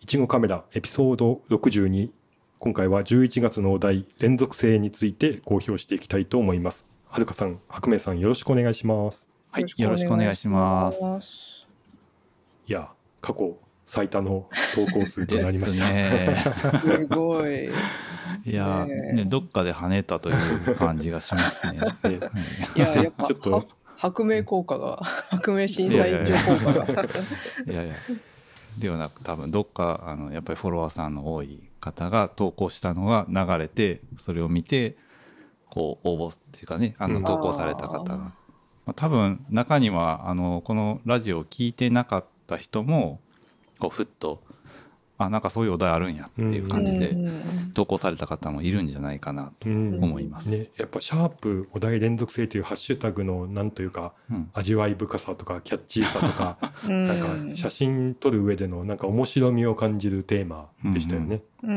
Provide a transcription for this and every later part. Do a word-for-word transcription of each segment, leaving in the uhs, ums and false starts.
ちごカメラエピソードろくじゅうに、今回はじゅういちがつのお題連続性について公表していきたいと思います。はるかさん、白明さん、よろしくお願いします。 はい、よろしくお願いします。 いや、過去最多の投稿数となりました。 ね、 すごい。 いや、ねね、どっかで跳ねたという感じがしますね。 ねいや、やっぱちょっと白明効果が、白明審査員長効果が。 いやいや、ではなく、多分どっかあのやっぱりフォロワーさんの多い方が投稿したのが流れて、それを見てこう応募っていうかね、あの投稿された方が、まあ、多分中にはあのこのラジオを聞いてなかった人もこうふっとあなんかそういうお題あるんやっていう感じで投稿された方もいるんじゃないかなと思います、 うんね、やっぱシャープお題連続性というハッシュタグのなんというか、うん、味わい深さとかキャッチーさとかなんか写真撮る上でのなんか面白みを感じるテーマでしたよね。 うん、うん、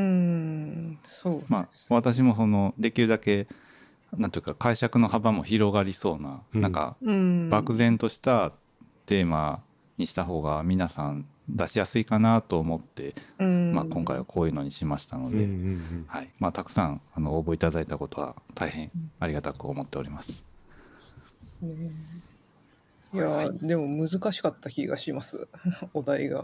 そうまあ私もそのできるだけなんというか解釈の幅も広がりそうな、うん、なんか漠然としたテーマにした方が皆さん出しやすいかなと思って、うんまあ、今回はこういうのにしましたので、うんうんうんはいまあ、たくさんあの応募いただいたことは大変ありがたく思っております。 そうですね。いや、はい、でも難しかった気がしますお題が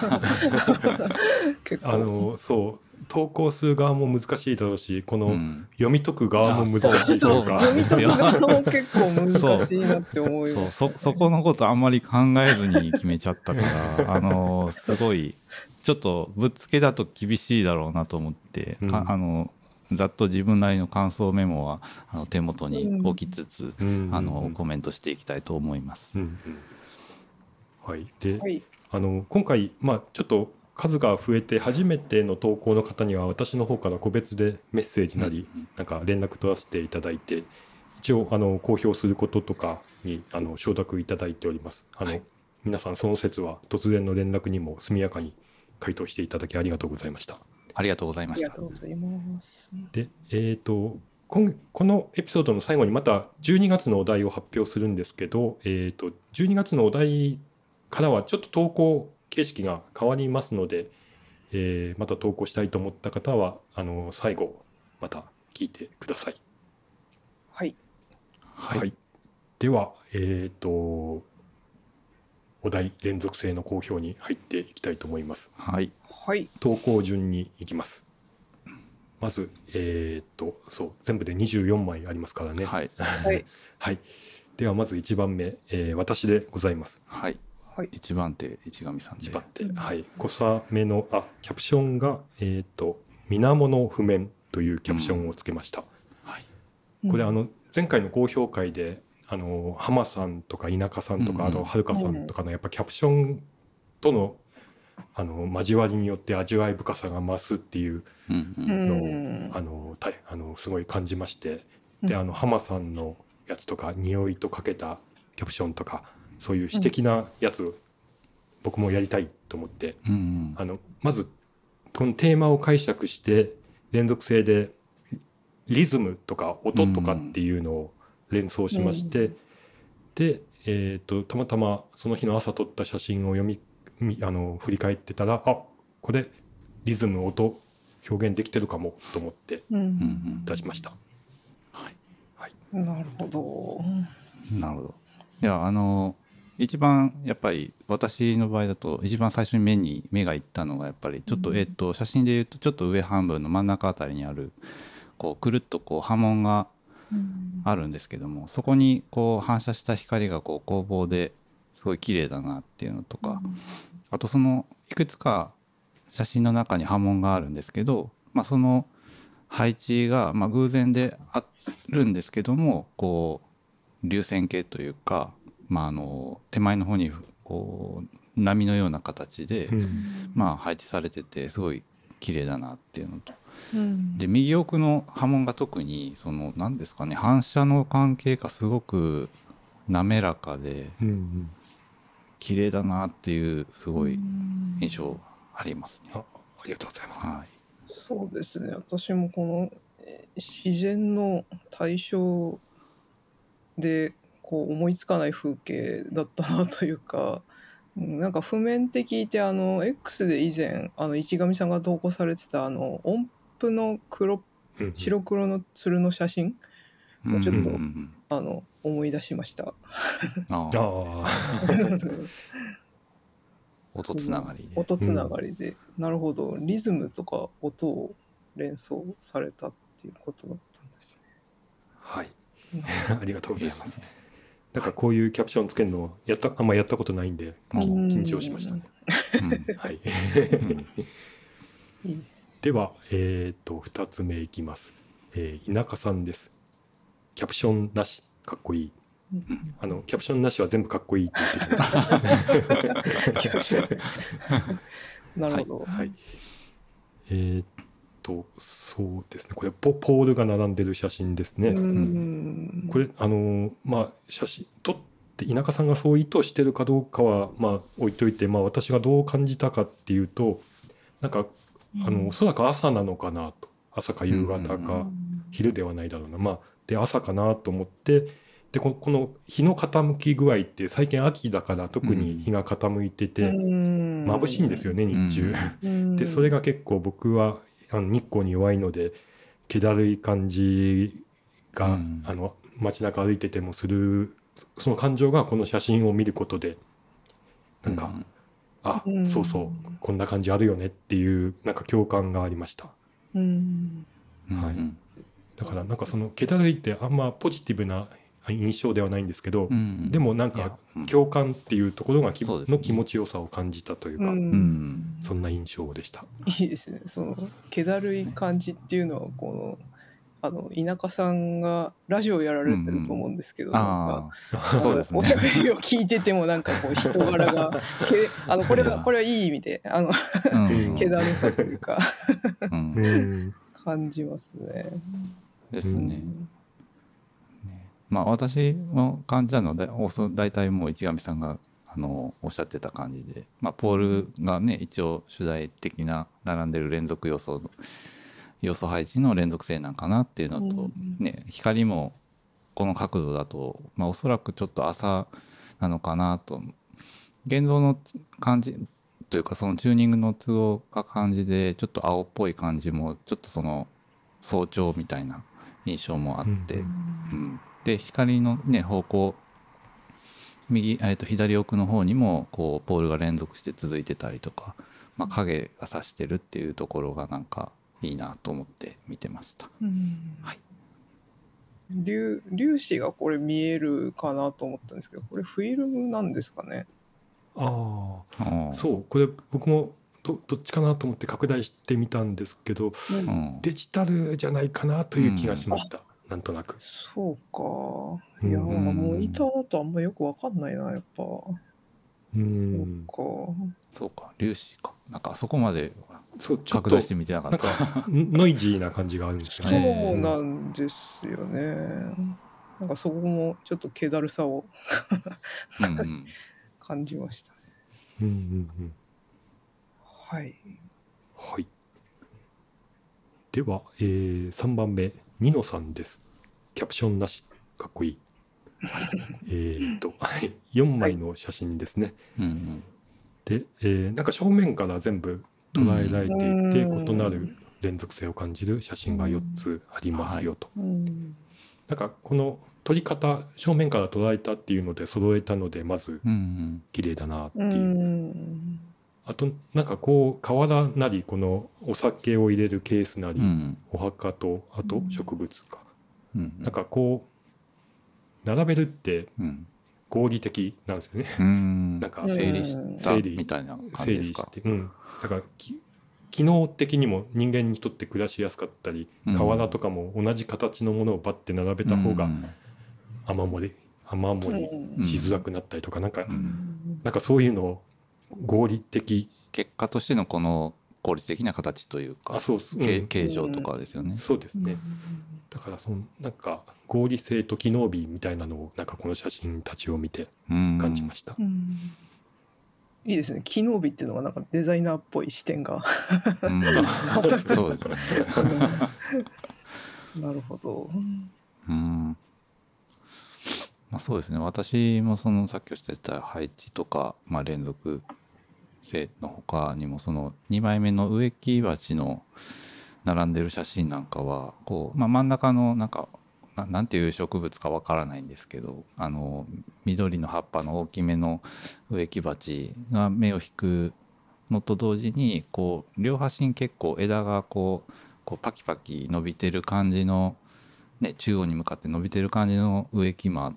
結構あのそう投稿する側も難しいだろうし、この読み解く側も難しいというか、 うん、読み解く側も結構難しいなって思います。 そう、そ、そこのことあんまり考えずに決めちゃったからあのすごいちょっとぶっつけだと厳しいだろうなと思って、うん、あのざっと自分なりの感想メモはあの手元に置きつつ、うん、あのコメントしていきたいと思います。うんうん、はいで、はい、あの今回、まあ、ちょっと数が増えて初めての投稿の方には私の方から個別でメッセージなり、うん、なんか連絡取らせていただいて一応あの公表することとかにあの承諾いただいております。あの、はい、皆さんその説は突然の連絡にも速やかに回答していただきありがとうございました。 ありがとうございました。 ありがとうございます。 で、えーと、このエピソードの最後にまたじゅうにがつのお題を発表するんですけど、えーと、じゅうにがつのお題からはちょっと投稿形式が変わりますので、えー、また投稿したいと思った方はあの最後また聞いてください。 はい。 はい。はい、では、えーと、お題連続性の公表に入っていきたいと思います。 はい。 はい。 投稿順に行きます。まず、えー、っと、そう、全部でにじゅうよんまいありますからね。 はい。 はい。では、まずいちばんめ、えー、私でございます。 はい。はい、いちばん手、市上さんで。 いちばん手。はい。小雨の、あ、キャプションが、えー、っと、水面譜面というキャプションをつけました。うん、はい。これ、あの、前回の高評会で、あの、浜さんとか田舎さんとか、うんうん、あと、はるかさんとかの、やっぱキャプションとの、あの交わりによって味わい深さが増すっていうのを、うん、あのあのすごい感じまして、であの浜さんのやつとか匂いとかけたキャプションとかそういう詩的なやつを僕もやりたいと思って、うん、あのまずこのテーマを解釈して連続性でリズムとか音とかっていうのを連想しまして、うん、で、えーと、たまたまその日の朝撮った写真を読みあの振り返ってたら、あ、これリズム音表現できてるかもと思って出しました。 うんはいはい、なるほど。 なるほど。いやあの一番やっぱり私の場合だと一番最初に目に目がいったのがやっぱりちょっと、うん、えっと写真でいうとちょっと上半分の真ん中あたりにあるこうくるっとこう波紋があるんですけども、うん、そこにこう反射した光がこう光芒ですごい綺麗だなっていうのとか、うん、あとそのいくつか写真の中に波紋があるんですけど、まあ、その配置がまあ偶然であるんですけどもこう流線形というか、まあ、あの手前の方にこう波のような形で、うんまあ、配置されててすごい綺麗だなっていうのと、うん、で右奥の波紋が特にその何ですかね反射の関係がすごく滑らかで、うんうん綺麗だなっていうすごい印象ありますね。 あ、ありがとうございます。 はい、そうですね。私もこの自然の対象でこう思いつかない風景だったなというか、 うんなんか譜面って聞いてあの X で以前あの市上さんが投稿されてたあの音符の黒うんうん白黒の鶴の写真うんちょっとうんうんあの思い出しました。 ああああ、 音つながりで。 音つながりで、なるほどリズムとか音を連想されたっていうことだったんですはい。 ね。 ありがとうございます。 ですね。 なんかこういうキャプションつけるのやったあんまやったことないんでうん緊張しましたね。 うんはい。 うんいいですね。 では、えっとふたつめいきます。えー、田舎さんです。キャプションなしかっこいい。 うんあのキャプションなしは全部かっこいいって言ってきます。 なるほど。 はい。はい、えーっとそうですね。これポポールが並んでる写真ですね。 うんこれあのまあ写真撮って田舎さんがそう意図してるかどうかはまあ置いといて、まあ私がどう感じたかっていうと、なんかあのおそらく朝なのかなと、朝か夕方か昼ではないだろうな、まあで朝かなと思って、でここの日の傾き具合って最近秋だから特に日が傾いてて眩しいんですよね日中。でそれが結構僕はあの日光に弱いので気だるい感じが、うん、あの街中歩いててもする、その感情がこの写真を見ることでなんか、うん、あ、うん、そうそうこんな感じあるよねっていうなんか共感がありました。うん、はい、だからなんかその気だるいってあんまポジティブな印象ではないんですけど、うん、でもなんか共感っていうところがき、うん、の気持ちよさを感じたというか、うん、そんな印象でした。 いいですね。その気だるい感じっていうのはこのあの田舎さんがラジオやられてると思うんですけど、うんうん、なんかそうですね、おしゃべりを聞いててもなんかこう人柄があのこれはこれはいい意味であの、うん、気だるさというかうん、感じますね。 ですね。うんまあ、私の感じなので大体もう市上さんがあのおっしゃってた感じで、まあ、ポールがね一応主題的な並んでる連続要素要素配置の連続性なんかなっていうのと、ね、光もこの角度だと、まあ、おそらくちょっと朝なのかなと現像の感じというかそのチューニングの都合が感じでちょっと青っぽい感じもちょっとその早朝みたいな印象もあって、うんうんで光の、ね、方向右、えー、と左奥の方にもこうポールが連続して続いてたりとか、まあ、影が差してるっていうところがなんかいいなと思って見てました、うんはい、 粒粒子がこれ見えるかなと思ったんですけどこれフィルムなんですかね。 ああそうこれ僕も ど, どっちかなと思って拡大してみたんですけど、うん、デジタルじゃないかなという気がしました、うんなんとなく。 そうか。いや、うん、モニターだとあんまよくわかんないな、やっぱ。うん。 そうか。そうか、粒子か。なんかあそこまで拡大してみてなかった。 なんかノイジーな感じがあるんですよね。そうなんですよね。なんかそこもちょっと気だるさをうん、感じましたね。うんうんうん。はい。 はい。では、えー、さんばんめ。ニノさんです。キャプションなし、かっこいい。えっと、よんまいの写真ですね。はいうんうん、で、えー、なんか正面から全部捉えられていて、異なる連続性を感じる写真がよっつありますよと。はい、なんかこの撮り方、正面から捉えたっていうので揃えたので、まず綺麗だなっていう。うんうんあとなんかこう瓦なりこのお酒を入れるケースなり、うん、お墓とあと植物か、うん、なんかこう並べるって合理的なんですよね、うん、なんか整理したみたいな感じですか。 整理して、うん、だから機能的にも人間にとって暮らしやすかったり、うん、瓦とかも同じ形のものをバッて並べた方が雨漏り雨漏りしづらくなったりとか、なんか、うん、なんかそういうのを合理的結果としてのこの効率的な形というか、あそうそう、うん、形状とかですよね、 うん、そうですね、うん、だからそのなんか合理性と機能美みたいなのをなんかこの写真たちを見て感じました、うんうん、 いいですね。機能美っていうのがなんかデザイナーっぽい視点が、うん、そうですねなるほど、うんまあ、そうですね。私もそのさっきおっしゃった配置とか、まあ、連続性の他にもそのにまいめの植木鉢の並んでる写真なんかはこう、まあ、真ん中のなんかななんていう植物かわからないんですけど、あの緑の葉っぱの大きめの植木鉢が目を引くのと同時にこう両端に結構枝がこうこうパキパキ伸びてる感じの、ね、中央に向かって伸びてる感じの植木もあって、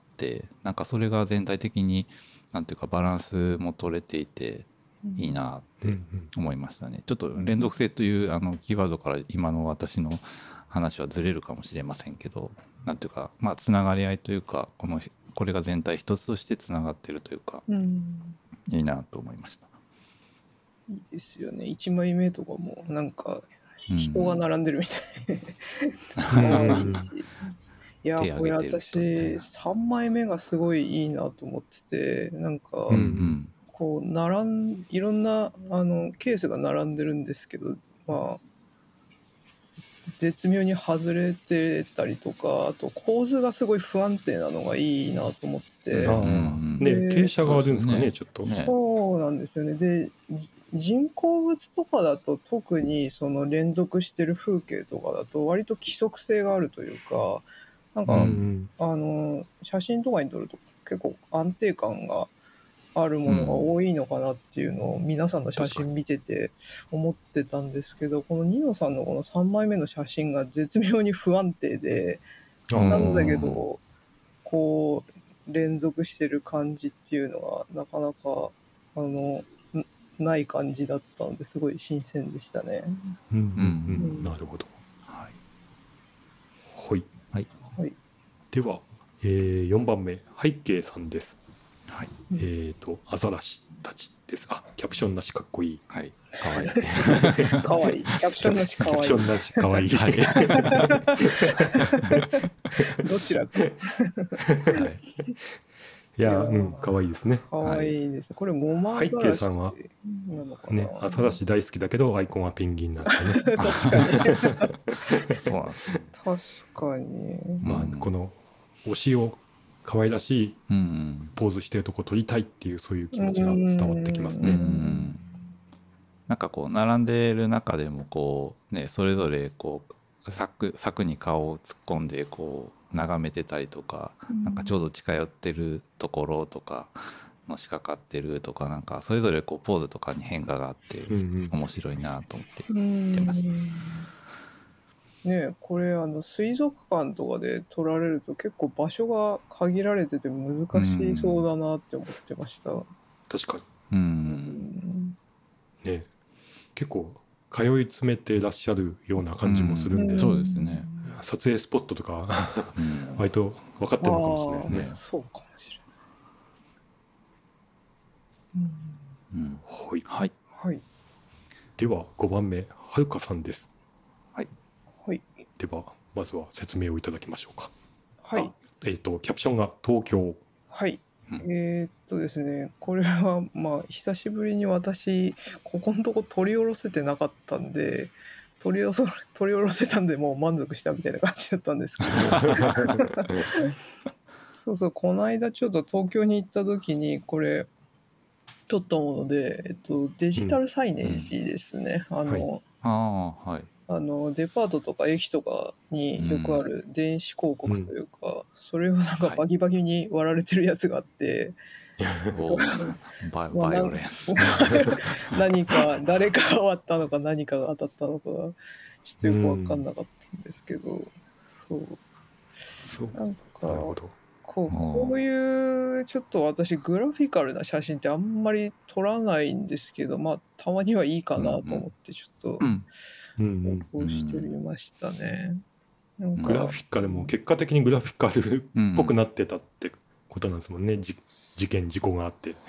なんかそれが全体的になんていうかバランスも取れていていいなって思いましたね。ちょっと連続性というあのキーワードから今の私の話はずれるかもしれませんけど、なんていうかまあつながり合いというか、このこれが全体一つとしてつながってるというか、うん、いいなと思いました。 いいですよね。いちまいめとかもなんか人が並んでるみたい、うん、いやこれ私さんまいめがすごいいいなと思ってて、なんか、うんうん、こう並んいろんなあのケースが並んでるんですけど、まあ絶妙に外れてたりとか、あと構図がすごい不安定なのがいいなと思ってて、 あ、うん、ね、傾斜があるんですかね、ちょっとね。 そうなんですよね。で人工物とかだと特にその連続してる風景とかだと割と規則性があるというか、なんか、うん、あの写真とかに撮ると結構安定感があるものが多いのかなっていうのを皆さんの写真見てて思ってたんですけど、このニノさんのこのさんまいめの写真が絶妙に不安定で、なんだけどこう連続してる感じっていうのはなかなかあのない感じだったのですごい新鮮でしたね。 うんうんうん、なるほど。はい。はい。はい、では、えー、よんばんめ、背景さんです。はい。えっ、ー、と、アザラシたちです。あ、キャプションなしかっこいい。はい。 かわいい。かわいい。キャプションなしかわいい。 キャプションなしかわいい。はい、どちらか。はい。いや、うん、可愛いですね。 可愛いです。これゴマアザラシ。 背景さんはね、アザラシ大好きだけどアイコンはペンギンなんですね。 確かに。そうなんですね。確かに。 まあこの推しを可愛らしいポーズしてるとこ撮りたいっていうそういう気持ちが伝わってきますね。うんうん、 なんかこう並んでる中でもこうね、それぞれこう柵柵に顔を突っ込んでこう眺めてたりとか、うん、なんかちょうど近寄ってるところとかのしかかってるとか、なんかそれぞれこうポーズとかに変化があって面白いなと思って見てました。うんうんね、これあの水族館とかで撮られると結構場所が限られてて難しそうだなって思ってました。うん、 確かに。うん、ね、結構通い詰めてらっしゃるような感じもするんで、うん、 そうですね。 撮影スポットとか割と分かってるのかもしれないですね。 そうかもしれない。うん、はい、 はいはい。 ではごばんめ、はるかさんです。 はいはい。 ではまずは説明をいただきましょうか。 はい。 えっとキャプションが東京。 はい。うん、えー、っとですね、これはまあ久しぶりに私ここのとこ取り下ろせてなかったんで、取り取り下ろせたんでもう満足したみたいな感じだったんですけどそうそう、この間ちょっと東京に行った時にこれ撮ったもので、えっと、デジタルサイネージですね。うんうん、あの、はい、 あー、はい、 あのデパートとか駅とかによくある電子広告というか、うん、それをなんかバキバキに割られてるやつがあって、 はい、バイオレンス何か誰かが割ったのか何かが当たったのかちょっとよく分かんなかったんですけど、うん、そうそうなんかなるほど。 こう、こういうちょっと私グラフィカルな写真ってあんまり撮らないんですけど、まあたまにはいいかなと思ってちょっと投稿してみましたね。 うんうんうん、グラフィカルも結果的にグラフィカルっぽくなってたってことなんですもんね。じ事件事故があって、うん、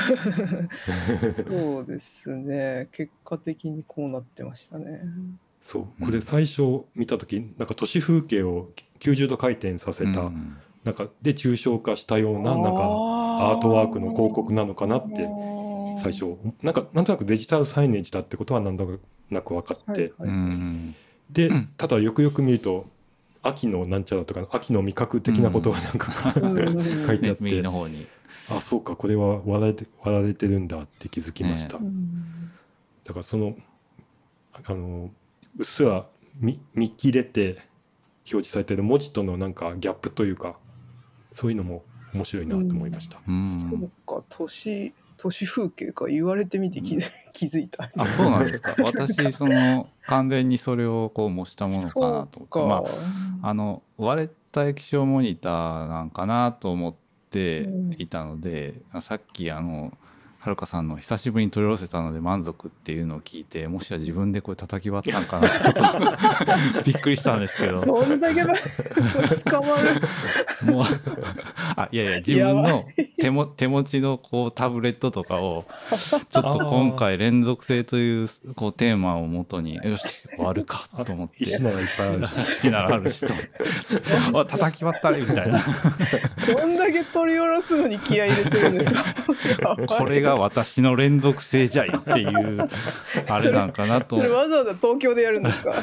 そうですね。結果的にこうなってましたね。 そうこれ最初見た時なんか都市風景をきゅうじゅうど回転させた、うん、なんかで抽象化したようななんかアートワークの広告なのかなって最初なんかなんとなくデジタルサイネージだってことはなんとなく分かって、はいはい、でただよくよく見ると秋のなんちゃらとか秋の味覚的なことがなんか、うん、書いてあって、 右の方に、 あ、そうか、これは割られて割られてるんだって気づきました、ね、だからそのあのうっすら 見, 見切れて表示されてる文字とのなんかギャップというか、そういうのも面白いなと思いました、 うん、そうか、年都市風景か、言われてみて気づ、気づいた。 あ、そうなんですか。私その完全にそれをこう模したものかなと思って、まああの割れた液晶モニターなんかなと思っていたので、うん、さっきあのはるかさんの久しぶりに取り寄せたので満足っていうのを聞いて、もしや自分でこれ叩き割ったんかなってちょっとびっくりしたんですけど。 どんだけだ捕まるもうあ、いやいや、自分の手も手持ちのこうタブレットとかをちょっと今回連続性というこうテーマをもとに、よし割るかと思って、 石ならいっぱいあるし石ならあるしとあ、叩き割ったりみたいなどんだけ取り下ろすのに気合い入れてるんですかこれが私の連続性じゃいっていうあれなんかなと。 それ、それわざわざ東京でやるんですか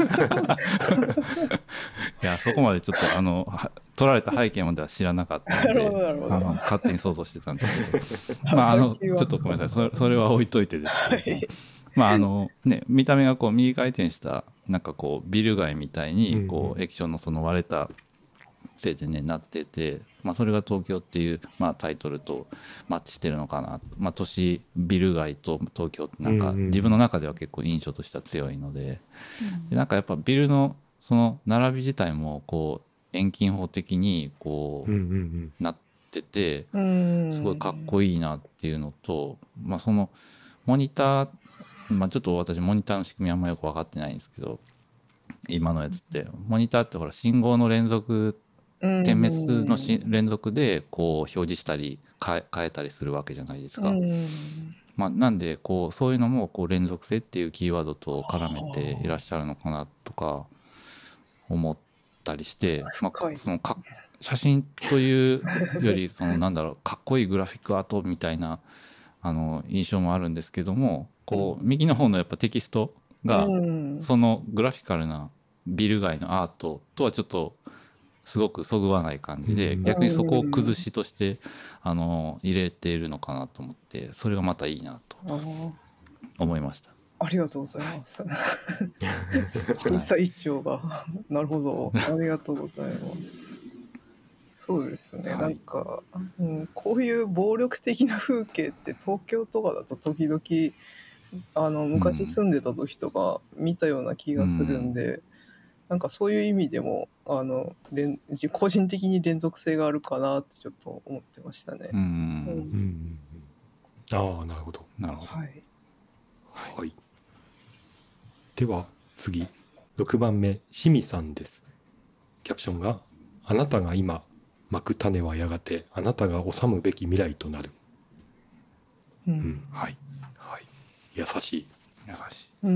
いや、そこまでちょっとあの取られた背景までは知らなかったので、あの勝手に想像してたんですけどまああのちょっとごめんなさい、それ、それは置いといてですけど、はい、まああのね、見た目がこう右回転したなんかこうビル街みたいにこう、うん、液晶のその割れたせいでねなってて、まあ、それが東京っていう、まあ、タイトルとマッチしてるのかな、まあ、都市ビル街と東京ってなんか自分の中では結構印象としては強いので、うん、でなんかやっぱビルのその並び自体もこう遠近法的にこうなってて、すごいかっこいいなっていうのと、まあ、そのモニター、まあ、ちょっと私モニターの仕組みあんまよく分かってないんですけど、今のやつってモニターってほら信号の連続点滅のし連続でこう表示したり変え、変えたりするわけじゃないですか。まあ、なんでこうそういうのもこう連続性っていうキーワードと絡めていらっしゃるのかなとか思ったりして、まあ、そのか写真というよりそのなんだろう、かっこいいグラフィックアートみたいなあの印象もあるんですけども、こう右の方のやっぱテキストがそのグラフィカルなビル街のアートとはちょっとすごくそぐわない感じで、逆にそこを崩しとしてあの入れているのかなと思って、それがまたいいなと思いました。 ありがとうございます。審査一丁がなるほど、ありがとうございます。そうですね、はい、なんか、うん、こういう暴力的な風景って東京とかだと時々あの昔住んでた時とか見たような気がするんで、うん、なんかそういう意味でもあの連個人的に連続性があるかなってちょっと思ってましたね。うん、 うんうん、ああ、なるほど。 なるほど。 はい。 はい。では次ろくばんめ、しみさんです。キャプションが、あなたが今まく種はやがてあなたが治むべき未来となる。 うん、うん、 はいはい、優しい優しい。 うん。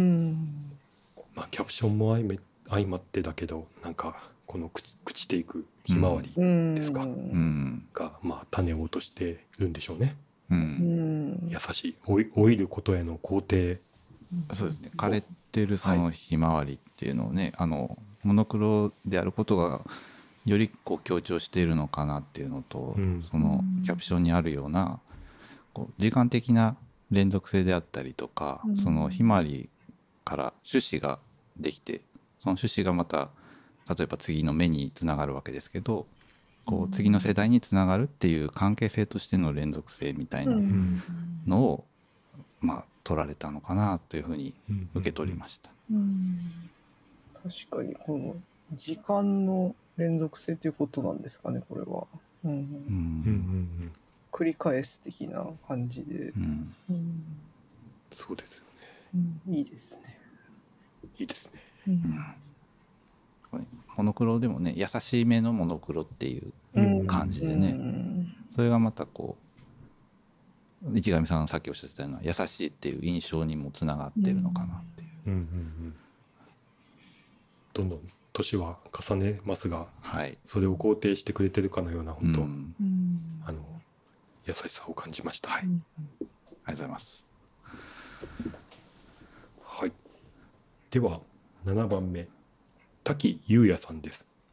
まあキャプションも相め相まってだけど、なんかこの朽ちていくひまわりですか、うん、がまあ種を落としてるんでしょうね。 うん、 優しい老い、老いることへの肯定。 そうですね。枯れてるそのひまわりっていうのをね、はい、あのモノクロであることがよりこう強調しているのかなっていうのと、うん、そのキャプションにあるようなこう時間的な連続性であったりとか、うん、そのひまわりから種子ができて、その種子がまた例えば次の芽につながるわけですけど、こう次の世代につながるっていう関係性としての連続性みたいなのを、うん、まあ取られたのかなというふうに受け取りました。 うんうんうん、確かにこの時間の連続性ということなんですかね、これは。うんうんうん、繰り返す的な感じで、 うんうん、そうですよね、うん、いいですね。 いいですね。 うんうん、モノクロでもね、優しい目のモノクロっていう感じでね、うん、それがまたこう市上さんさっきおっしゃってたような優しいっていう印象にもつながってるのかなっていう。うんうんうん、 どんどん年は重ねますが、 はい、 それを肯定してくれてるかのような本当、うん、あの優しさを感じました。 はい、ありがとうございます。 はい。ではななばんめ、滝優也さんです。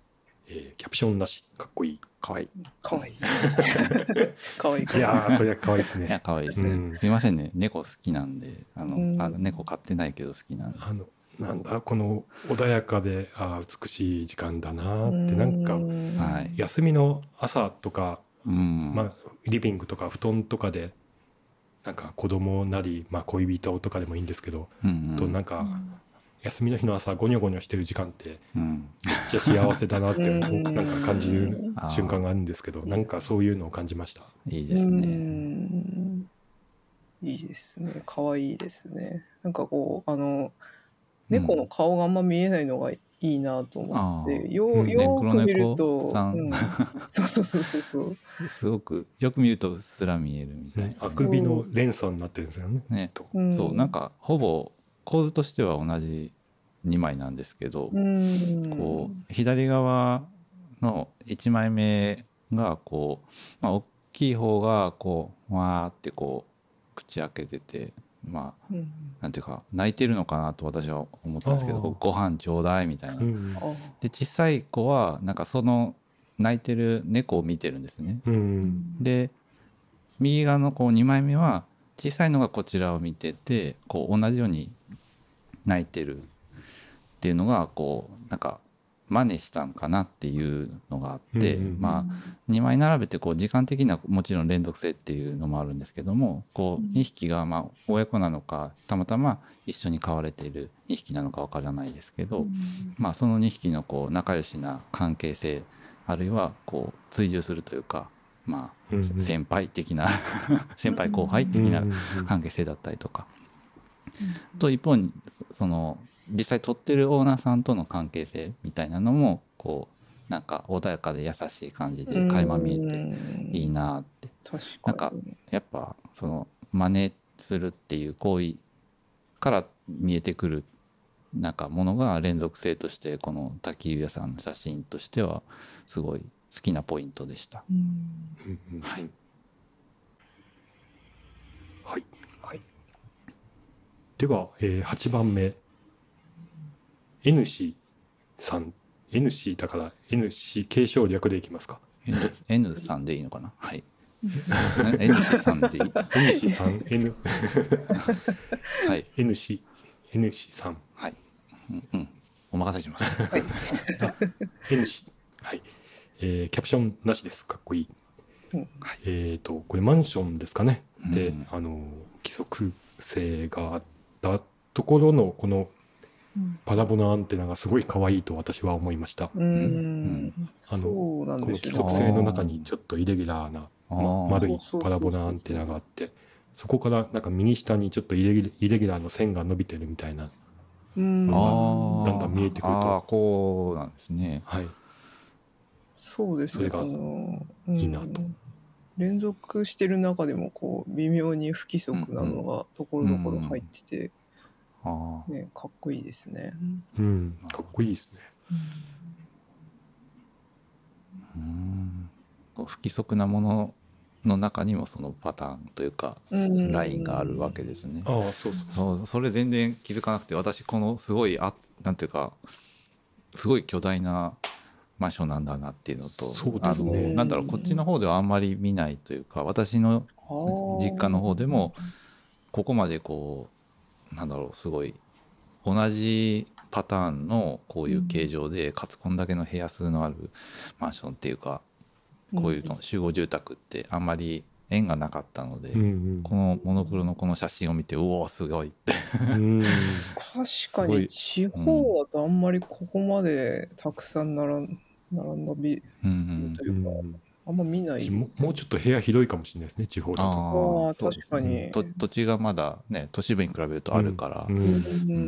えー、キャプションなし、かっこいい。 かわいい。 かわいい。かわいい。 いやー、これはかわいいですね。 いや、かわいいですね。うん、すいませんね。猫好きなんで、あの、うん、あの猫飼ってないけど好きなんで。 あの、なんだ、この穏やかで、あ美しい時間だなって、なんか、はい、休みの朝とか、うん、まあ、リビングとか布団とかで、なんか子供なり、まあ、恋人とかでもいいんですけど、うんうん、となんか、休みの日の朝ゴニョゴニョしてる時間って、うん、めっちゃ幸せだなってなんか感じる瞬間があるんですけど、なんかそういうのを感じました。 いいですね。 いいですね。可愛いですね。なんかこうあの猫の顔があんま見えないのがいいなと思って、うん、よ, よーく見ると、うん、そうそうそうそうそうすごくよく見るとうっすら見えるみたいな、ね、 あくびの連鎖になってるんですよね。 ね、うん、そうなんかほぼ構図としては同じにまいなんですけど、うん、こう左側のいちまいめがこう、まあ、大きい方がこうわーってこう口開けてて、まあ、うん、なんていうか泣いてるのかなと私は思ったんですけど、ご飯ちょうだいみたいな、うん、で小さい子はなんかその泣いてる猫を見てるんですね、うん、で右側のこうにまいめは小さいのがこちらを見ててこう同じように泣いてるっていうのがこうなんか真似したんかなっていうのがあって、うんうん、まあにまい並べてこう時間的なもちろん連続性っていうのもあるんですけども、こうにひきがまあ親子なのかたまたま一緒に飼われているにひきなのかわからないですけど、うん、まあそのにひきのこう仲良しな関係性あるいはこう追従するというか、まあ先輩的な先輩後輩的な関係性だったりとか、と一方にその実際撮ってるオーナーさんとの関係性みたいなのもこうなんか穏やかで優しい感じで垣間見えていいなって。確かになんかやっぱその真似するっていう行為から見えてくるなんかものが連続性としてこの滝優也さんの写真としてはすごい好きなポイントでした。うんはい、 はいはい、では、えー、はちばんめN 氏さん N 氏だから N 氏継承略でいきますか。 N, N さんでいいのかな。はいN 氏さんでいい N 氏さん N はい N 氏 N 氏さんはい、うんうん、お任せします、はい、 N 氏はい、えー、キャプションなしです。かっこいい、うん、えっ、ー、とこれマンションですかね、うん、であの規則性があったところのこのパラボナアンテナがすごい可愛いと私は思いました。うん、あのこの規則性の中にちょっとイレギュラーな、ま、丸いパラボナアンテナがあって、そこからなんか右下にちょっとイレギュイレギュラーの線が伸びてるみたいなのがだんだん見えてくると、 あこうなんですね。 はい。 そうですね。 それがいいなと。 連続してる中でもこう微妙に不規則なのがところどころ入ってて。あね、かっこいいですね。 うん、かっこいいですね。 うん、こう不規則なものの中にもそのパターンというかラインがあるわけですね。 ああ、そうそうそう。それ全然気づかなくて、私このすごいあなんていうかすごい巨大なマンションなんだなっていうのと、 そうですね、 あのなんだろうこっちの方ではあんまり見ないというか、私の実家の方でもここまでこうなんだろうすごい同じパターンのこういう形状で、うん、かつこんだけの部屋数のあるマンションっていうかこういうの集合住宅ってあんまり縁がなかったので、うんうん、このモノクロのこの写真を見てうおすごいってうん確かに地方だとあんまりここまでたくさん並ん並んだビルというか、うんうんあんま見ない。 もうちょっと部屋広いかもしれないですね、地方だと。 ああ、確かに、 と土地がまだね都市部に比べるとあるから、うんうんうん、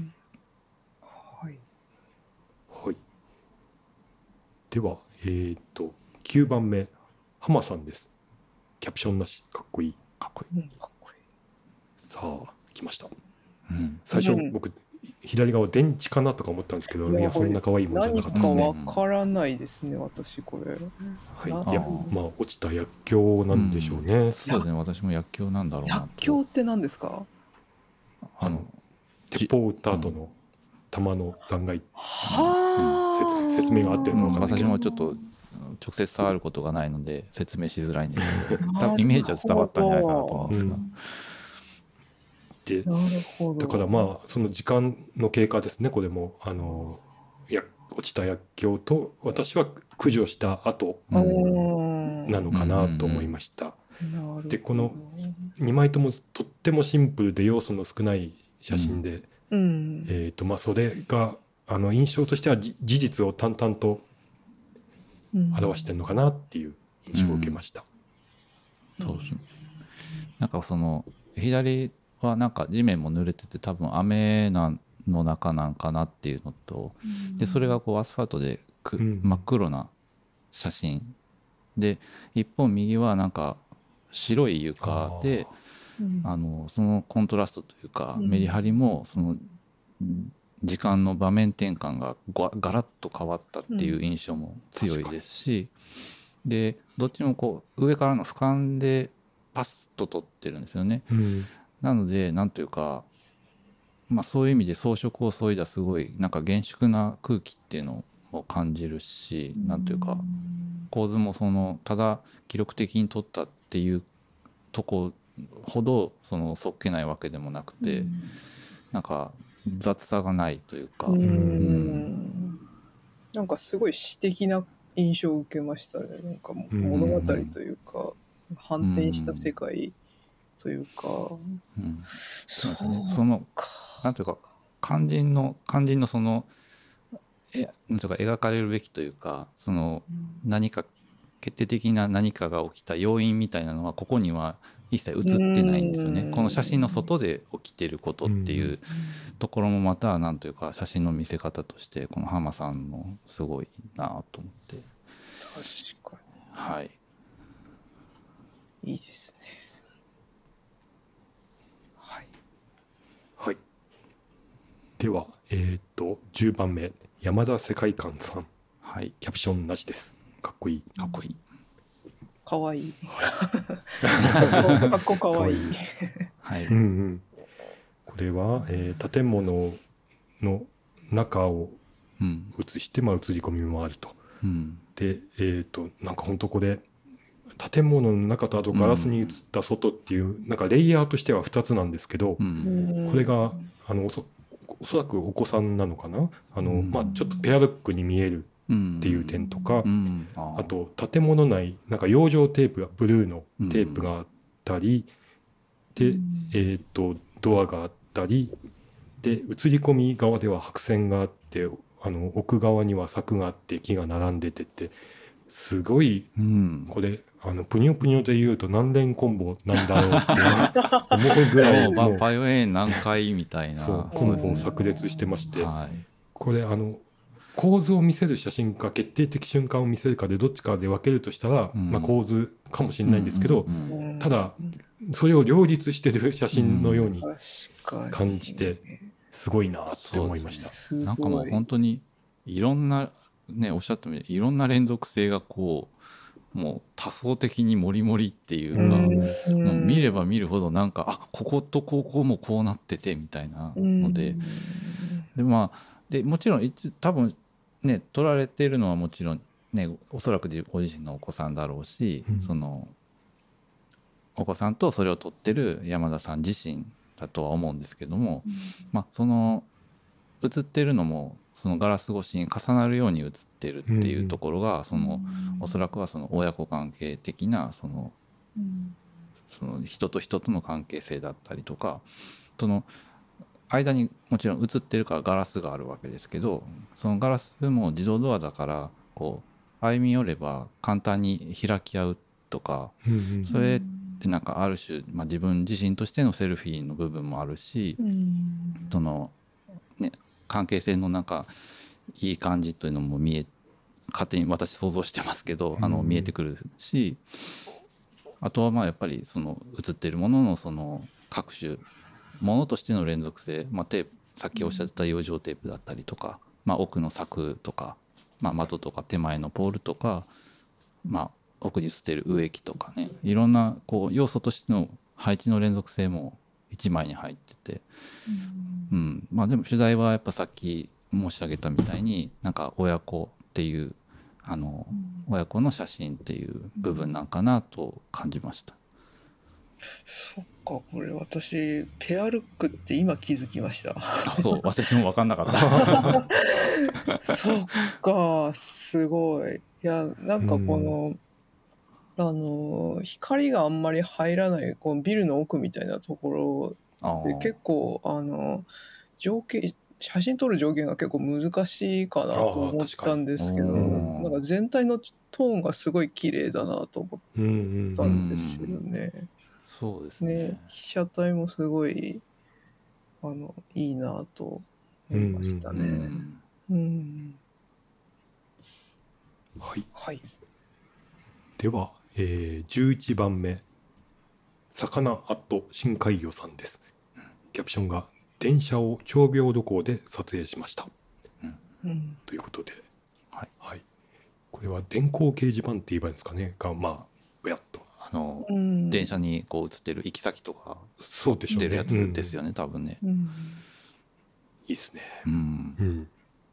はい、はい、ではえー、っときゅうばんめハマさんです。キャプションなし、かっこいいかっこいい、うん、 かっこいい。 さあ来ました、うん、最初、うん、僕左側電池かなとか思ったんですけど、いやそんな可愛いもんじゃなかったですね。 何かわからないですね、私これ。 はい、いやまあ落ちた薬莢なんでしょうね。うん、 そうですね、私も薬莢なんだろうなと。 薬莢って何ですか？ あの鉄砲を撃った後の頭の残骸、 はうん、説明が合ってるのか分からないけど、 私もちょっと直接触ることがないので説明しづらいんですけど多分イメージは伝わったんじゃないかなと思うんですが、うん、 でなるほど。 だからまあその時間の経過ですね。これもあのや落ちた薬莢と私は駆除した後なのかなと思いました。 うん、 でこのにまいともとってもシンプルで要素の少ない写真で、うん、えーとまあ、それがあの印象としては事実を淡々と表してるのかなっていう印象を受けました。 うんうん、そうですね。なんかその左はなんか地面も濡れてて多分雨の中なんかなっていうのと、うん、でそれがこうアスファルトでく、うん、真っ黒な写真で、一方右はなんか白い床で、ああのそのコントラストというか、うん、メリハリもその時間の場面転換がガラッと変わったっていう印象も強いですし、うん、でどっちもこう上からの俯瞰でパスと撮ってるんですよね、うん、なのでなんというか、まあ、そういう意味で装飾を削いだすごいなんか厳粛な空気っていうのを感じるし、うん、なんというか構図もそのただ記録的に撮ったっていうとこほどそのそっけないわけでもなくて、うん、なんか雑さがないというか、うんうん、 なんかすごい詩的な印象を受けましたね。なんか物語というか、うん、反転した世界というか、うん、 そうですね。そのなんというか肝心の肝心のそのえなんとか描かれるべきというか、その何か決定的な何かが起きた要因みたいなのはここには一切映ってないんですよね。この写真の外で起きてることっていうところもまたなんというか写真の見せ方としてこの浜さんのすごいなと思って。 確かに。 はい。 いいですね。はい。 はい。ではえっとじゅうばんめ山田世界観さん。はい。キャプションなしです。かっこいい。 かっこいい。 かわいい。かっこかわいい。 はい。 うんうん。これは、えー、建物の中を映して、うん、まあ映り込みもあると。うん、で、えっ、ー、となんか本当これ建物の中とあとガラスに映った外っていう、うん、なんかレイヤーとしてはふたつなんですけど、うん、これがあのおそ、おそらくお子さんなのかな。あの、うん、まあちょっとペアルックに見える。っていう点とか、うん、あ, あと建物内なんか養生テープがブルーのテープがあったり、うん、で、えー、とドアがあったりで映り込み側では白線があってあの奥側には柵があって木が並んでてってすごい、うん、これあのプニョプニョでいうと何連コンボなんだろうって思うぐらいもうバイオエン何回みたいなそうコンボを炸裂してまして、はい、これあの構図を見せる写真か決定的瞬間を見せるかでどっちかで分けるとしたら、うんまあ、構図かもしれないんですけど、うんうんうん、ただそれを両立してる写真のように感じてすごいなって思いました、 うん、なんかもう本当にいろんなねおっしゃったようにいろんな連続性がこうもう多層的にモリモリっていうか、うん、もう見れば見るほどなんかあこことここもこうなっててみたいなので、でまあでもちろん多分ね、撮られているのはもちろん、ね、おそらくご自身のお子さんだろうし、うん、そのお子さんとそれを撮ってる山田さん自身だとは思うんですけども、うんまあ、その映ってるのもそのガラス越しに重なるように映ってるっていうところが、うん、そのおそらくはその親子関係的なその、うん、その人と人との関係性だったりとかその間にもちろん映ってるからガラスがあるわけですけどそのガラスも自動ドアだからこう歩み寄れば簡単に開き合うとか、うんうん、それってなんかある種、まあ、自分自身としてのセルフィーの部分もあるし、うん、そのね関係性のなんかいい感じというのも見え勝手に私想像してますけどあの見えてくるし、あとはまあやっぱりその映ってるもののその各種ものとしての連続性、まあ、テープさっきおっしゃってた養生テープだったりとか、まあ、奥の柵とか、まあ、窓とか手前のポールとか、まあ、奥に捨てる植木とかねいろんなこう要素としての配置の連続性もいちまいに入ってて、うんうん、まあでも取材はやっぱさっき申し上げたみたいになんか親子っていうあの、うん、親子の写真っていう部分なんかなと感じました。 そっか、これ私ペアルックって今気づきました。 あ、そう、私も分かんなかったそっか、すごい。いや、なんかこの、うん、あの光があんまり入らないこのビルの奥みたいなところで結構あの条件写真撮る条件が結構難しいかなと思ったんですけど、なんか全体のトーンがすごい綺麗だなと思ったんですよね。うんうん、 そうですね。 ね、被写体もすごいあのいいなと思いましたね。うんうんうん、 はい、 はい、 では、えー、じゅういちばんめ魚アット深海魚さんです。キャプションが電車を長秒旅行で撮影しました、うん、ということで、はいはい、これは電光掲示板って言えばいいんですかねがまあうやっとあの、うん、電車にこう映ってる行き先とかそうでしょうね、 出るやつですよね、うん、多分ね、うん、 いいですね、 うんうん、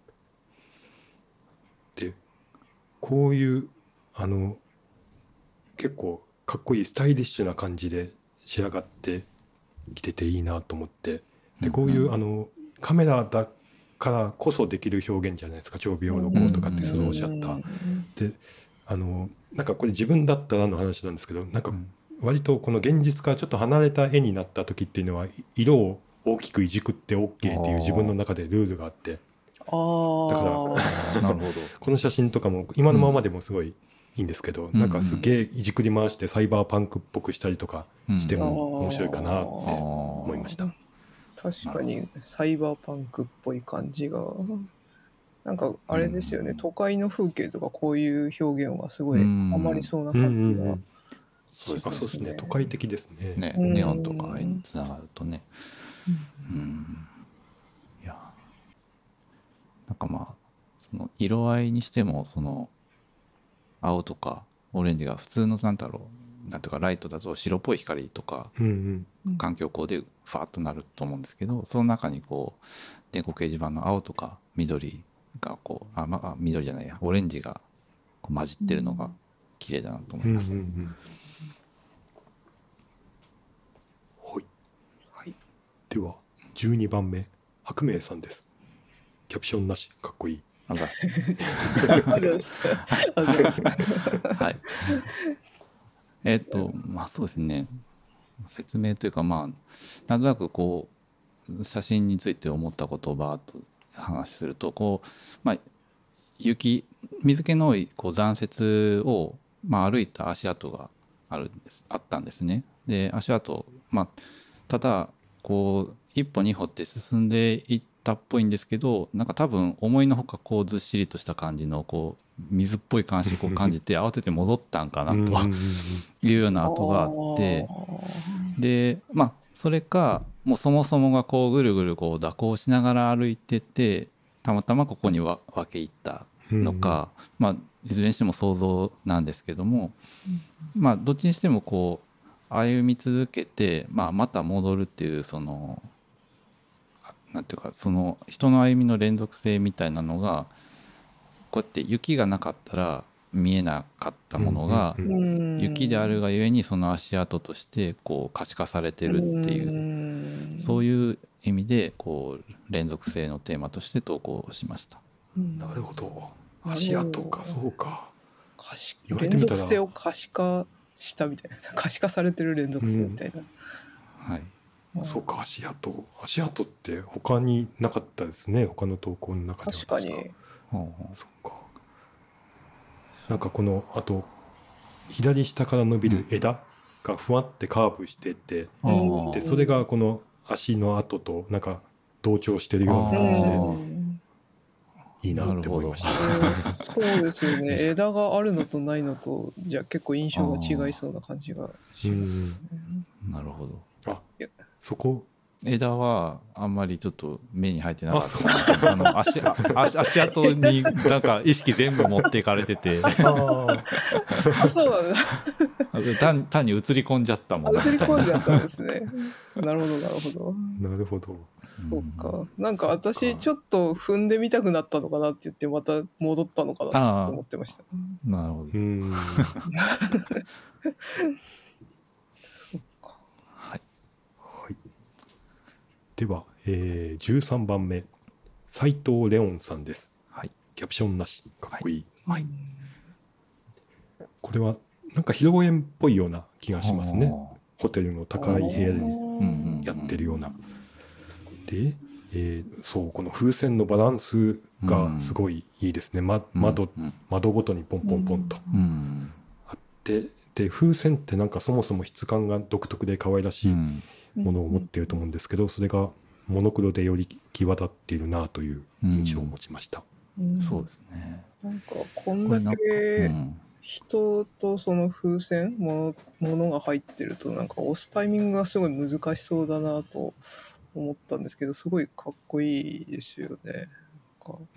でこういうあの結構かっこいいスタイリッシュな感じで仕上がってきてていいなと思って、でこういう、うん、あのカメラだからこそできる表現じゃないですか、長秒録音とかってそのおっしゃった、うん、であのなんかこれ自分だったらの話なんですけど、なんか割とこの現実からちょっと離れた絵になった時っていうのは色を大きくいじくって OK っていう自分の中でルールがあって、 あだからなるほどこの写真とかも今のままでもすごいいいんですけど、うん、なんかすげえいじくり回してサイバーパンクっぽくしたりとかしても面白いかなって思いました、うん、 確かにサイバーパンクっぽい感じがなんかあれですよね、うん、都会の風景とかこういう表現はすごいハマりそうな感じが、うんうんうん、 そうですね、都会的ですね、 ね、ネオンとかにつながるとね、うんうん、いやなんかまあその色合いにしてもその青とかオレンジが普通のなんだろうなんていうかライトだと白っぽい光とか、うんうん、環境光でファーッとなると思うんですけど、その中にこう電光掲示板の青とか緑がこうあ、まあ、緑じゃないやオレンジがこう混じってるのが綺麗だなと思います、うんうんうん、 はい、はい、ではじゅうにばんめ白明さんです。キャプションなしかっこいい。 あざすはい。えっとまあそうですね、説明というかまあなんとなくこう写真について思ったことをバーッと話するとこう、まあ、雪水気の多いこう残雪を、まあ、歩いた足跡があるんですあったんですね。で足跡、まあ、ただこう一歩二歩って進んでいったっぽいんですけど、なんか多分思いのほかこうずっしりとした感じのこう水っぽい感触を感じて慌てて戻ったんかなというような跡があって、でまあそれかもうそもそもがこうぐるぐるこう蛇行しながら歩いててたまたまここに分け入ったのか、まあいずれにしても想像なんですけども、まあどっちにしてもこう歩み続けて、まあ、また戻るっていうそのなんていうかその人の歩みの連続性みたいなのがこうやって雪がなかったら見えなかったものが雪であるがゆえにその足跡としてこう可視化されてるっていうそういう意味でこう連続性のテーマとして投稿しました。 なるほど、足跡か、そうか、 可視連続性を可視化したみたいな、可視化されてる連続性みたいな、 うん、はい、 そうか、足跡足跡って他になかったですね、他の投稿の中では。 確かに、 はあ、そうか、なんかこのあと左下から伸びる枝がふわってカーブしてて、うん、でそれがこの足の跡となんか同調してるような感じでいいなって思いました。 そうですよね枝があるのとないのとじゃあ結構印象が違いそうな感じがしますよね。 なるほど。 あ、そこ枝はあんまりちょっと目に入ってなかったあの 足, 足, 足跡になんか意識全部持っていかれててああそうなんだ単, 単に映り込んじゃったもん映り込んじゃったんですねなるほどなるほどなるほど。 そうか、なんか私ちょっと踏んでみたくなったのかなって言ってまた戻ったのかなって思ってました。 なるほど。 うんそっか。 はい。はい。では、えー、じゅうさんばんめ斉藤レオンさんです。 はい。 キャプションなしかっこいい。 はい。はい、 これはなんか披露宴っぽいような気がしますね。ホテルの高い部屋でやってるような。で、えー、そうこの風船のバランスがすごいいいですね、ま、窓、窓ごとにポンポンポンとあって、で風船ってなんかそもそも質感が独特で可愛らしいものを持っていると思うんですけど、それがモノクロでより際立っているなという印象を持ちました。 うんうん、そうですね。 なんかこんだけ人とその風船もの、ものが入ってるとなんか押すタイミングがすごい難しそうだなと思ったんですけど、すごいかっこいいですよね。なんか、うん、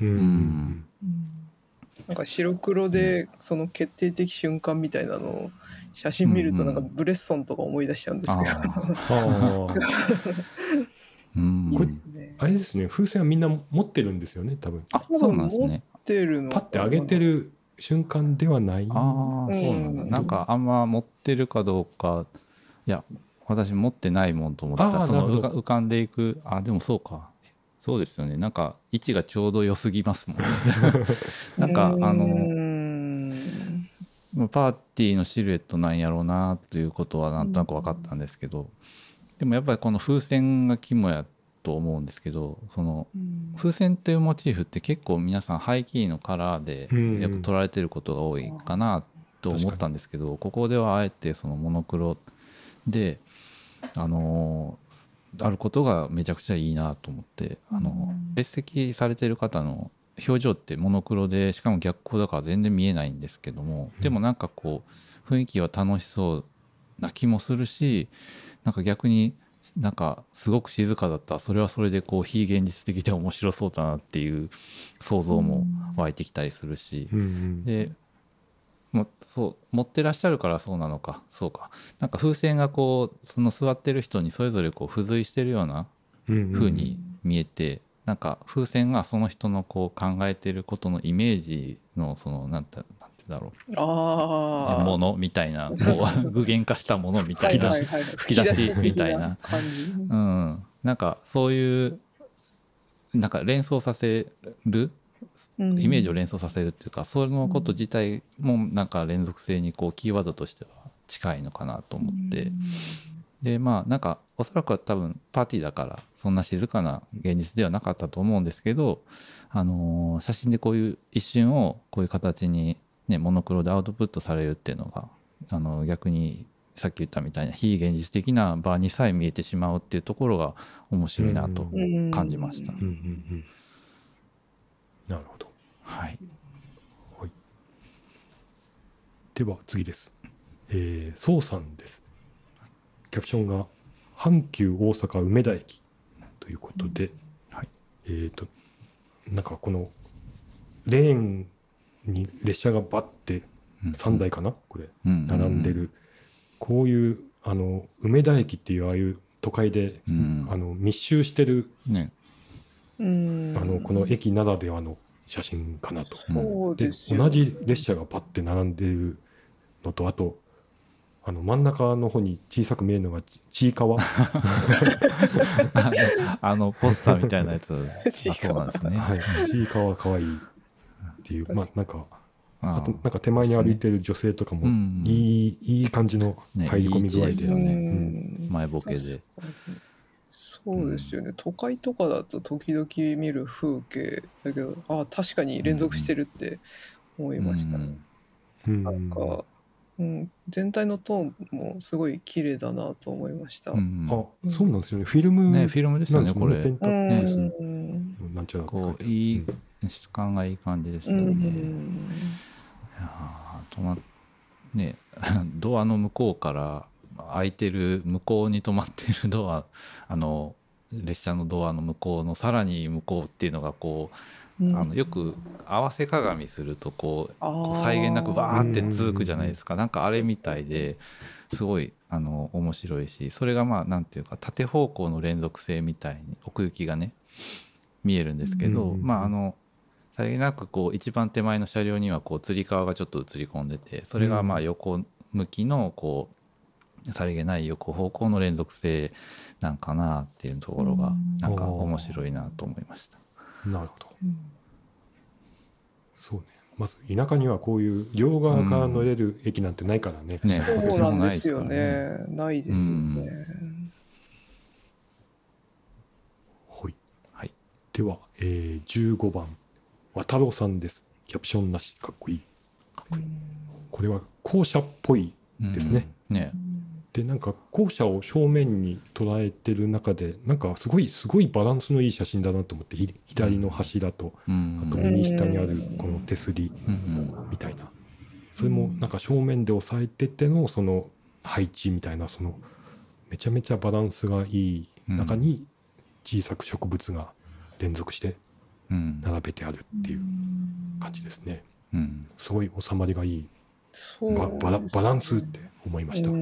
なんか白黒でその決定的瞬間みたいなのを写真見るとなんかブレッソンとか思い出しちゃうんですけど、 うん、これあれですね、風船はみんな持ってるんですよね多分。 あ、そうなんですね。 持ってるのパッて上げてる瞬間ではない。 ああ、そうなんだ。なんかあんま持ってるかどうか、いや私持ってないもんと思った。その浮かんでいく、あでもそうか、そうですよね。なんか位置がちょうど良すぎますもんね。なんかあのパーティーのシルエットなんやろうなということはなんとなく分かったんですけど、でもやっぱりこの風船が肝やと思うんですけど、その風船っていうモチーフって結構皆さんハイキーのカラーでよく撮られてることが多いかなと思ったんですけど、ここではあえてそのモノクロであのあることがめちゃくちゃいいなと思って、あの列席されてる方の表情ってモノクロでしかも逆光だから全然見えないんですけども、でもなんかこう雰囲気は楽しそうな気もするし、なんか逆になんかすごく静かだったらそれはそれでこう非現実的で面白そうだなっていう想像も湧いてきたりするし、うんうん、でもそう持ってらっしゃるからそうなのか、そうか、なんか風船がこうその座ってる人にそれぞれこう付随してるような風に見えて、うんうん、なんか風船がその人のこう考えてることのイメージのそのなんてなんてだろう、あものみたいな、こう具現化したものみたいな吹き出しみたいな、うん、なんかそういうなんか連想させるイメージを連想させるっていうか、そのこと自体もなんか連続性にこうキーワードとしては近いのかなと思って、でまあなんかおそらくは多分パーティーだからそんな静かな現実ではなかったと思うんですけど、あのー、写真でこういう一瞬をこういう形にねモノクロでアウトプットされるっていうのが、あの逆にさっき言ったみたいな非現実的な場にさえ見えてしまうっていうところが面白いなと感じました。うんうんうん、 なるほど。 はい。 はい、では次です。えー、そうさんです。キャプションが阪急大阪梅田駅ということで、はい、えーとなんかこのレーンに列車がバッてさんだいかな、これ並んでる、こういうあの梅田駅っていうああいう都会で、うん、あの密集してる、ね、あのこの駅ならではの写真かなと。 そうですよ。 で同じ列車がパッて並んでいるのと、あとあの真ん中の方に小さく見えるのがちいかわあのポスターみたいなやつちいかわ、 そうなんですね。 はい、ちいかわかわいいっていう、まあなんかあとなんか手前に歩いてる女性とかもいい、いい感じの入り込み具合で、ね、 ね、うん、前ボケで。 そうですよね、うん、都会とかだと時々見る風景だけど、あ確かに連続してるって思いましたね、うん、なんか、うん、全体のトーンもすごい綺麗だなと思いました、うん、 あそうなんですよね、フィルムね、フィルムですよねこれ、 ペンタね、 うん、なんちゃらこういい質感がいい感じですよね、うん、いやとまねドアの向こうから開いてる向こうに止まっているドア、あの列車のドアの向こうのさらに向こうっていうのがこう、うん、あのよく合わせ鏡するとこう、こう際限なくわーって続くじゃないですか。なんかあれみたいですごいあの面白いし、それがまあなんていうか縦方向の連続性みたいに奥行きがね見えるんですけど、うん、まああのさりげなくこう一番手前の車両にはこうつり革がちょっと映り込んでて、それがまあ横向きのこうさりげない横方向の連続性なんかなっていうところがなんか面白いなと思いました。 なるほど、うん、そうね。まず田舎にはこういう両側から乗れる駅なんてないからね。 うん、ね、そうなんですよね。ないですよね。うんはい、はい、では、えー、じゅうごばん渡郎さんです。キャプションなし、かっこいい。かっこいい。これは校舎っぽいですね。 うん、ね。 でなんか校舎を正面に捉えてる中でなんかすごいすごいバランスのいい写真だなと思って、左の柱と、うん、あと右下にあるこの手すりみたいな、それもなんか正面で押さえててのその配置みたいな、そのめちゃめちゃバランスがいい中に小さく植物が連続して並べてあるっていう感じですね。うん、すごい収まりがいい。バ, バ, ラバランスって思いました。うん、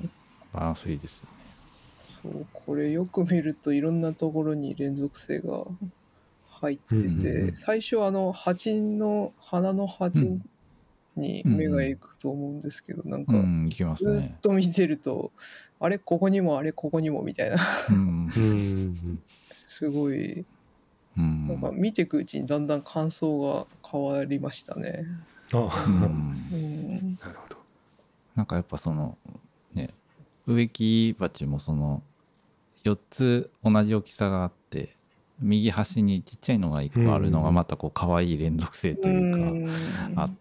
バランスいいですね。 そうこれよく見るといろんなところに連続性が入ってて、うんうんうん、最初あの端の花の端に目がいくと思うんですけど、うん、なんかずっと見てると、うんね、あれここにもあれここにもみたいな、うん、すごい、うん、なんか見ていくうちにだんだん感想が変わりましたね。あ、 うんうん、なるほど。なんかやっぱそのね、植木鉢もそのよっつ同じ大きさがあって、右端にちっちゃいのがいっこあるのがまたこう可愛い連続性というかあって、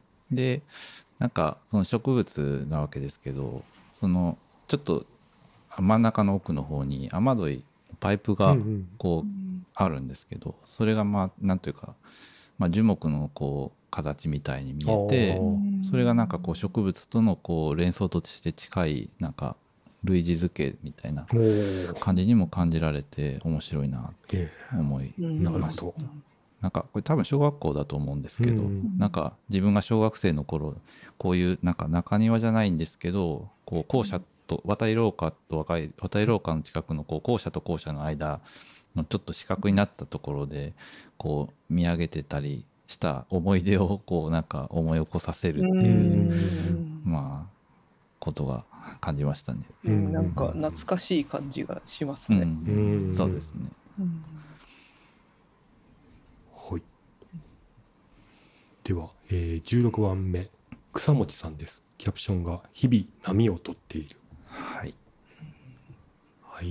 でなんかその植物なわけですけど、そのちょっと真ん中の奥の方に雨どいパイプがこうあるんですけど、それがまあなんというか、まあ、樹木のこう形みたいに見えて、それがなんかこう植物とのこう連想として近いなんか類似付けみたいな感じにも感じられて面白いなと思いました。なんかこれ多分小学校だと思うんですけど、なんか自分が小学生の頃こういうなんか中庭じゃないんですけど、こう校舎と渡り廊下と渡り廊下の近くのこう校舎と校舎の間のちょっと四角になったところでこう見上げてたりした思い出をこうなんか思い起こさせるっていうまあことが感じましたね。 うん、なんか懐かしい感じがしますね。うんうん、そうですね。うん、 はい。では、えー、じゅうろくばんめ草持さんです。キャプションが日々波を取っている。 はい。 はい。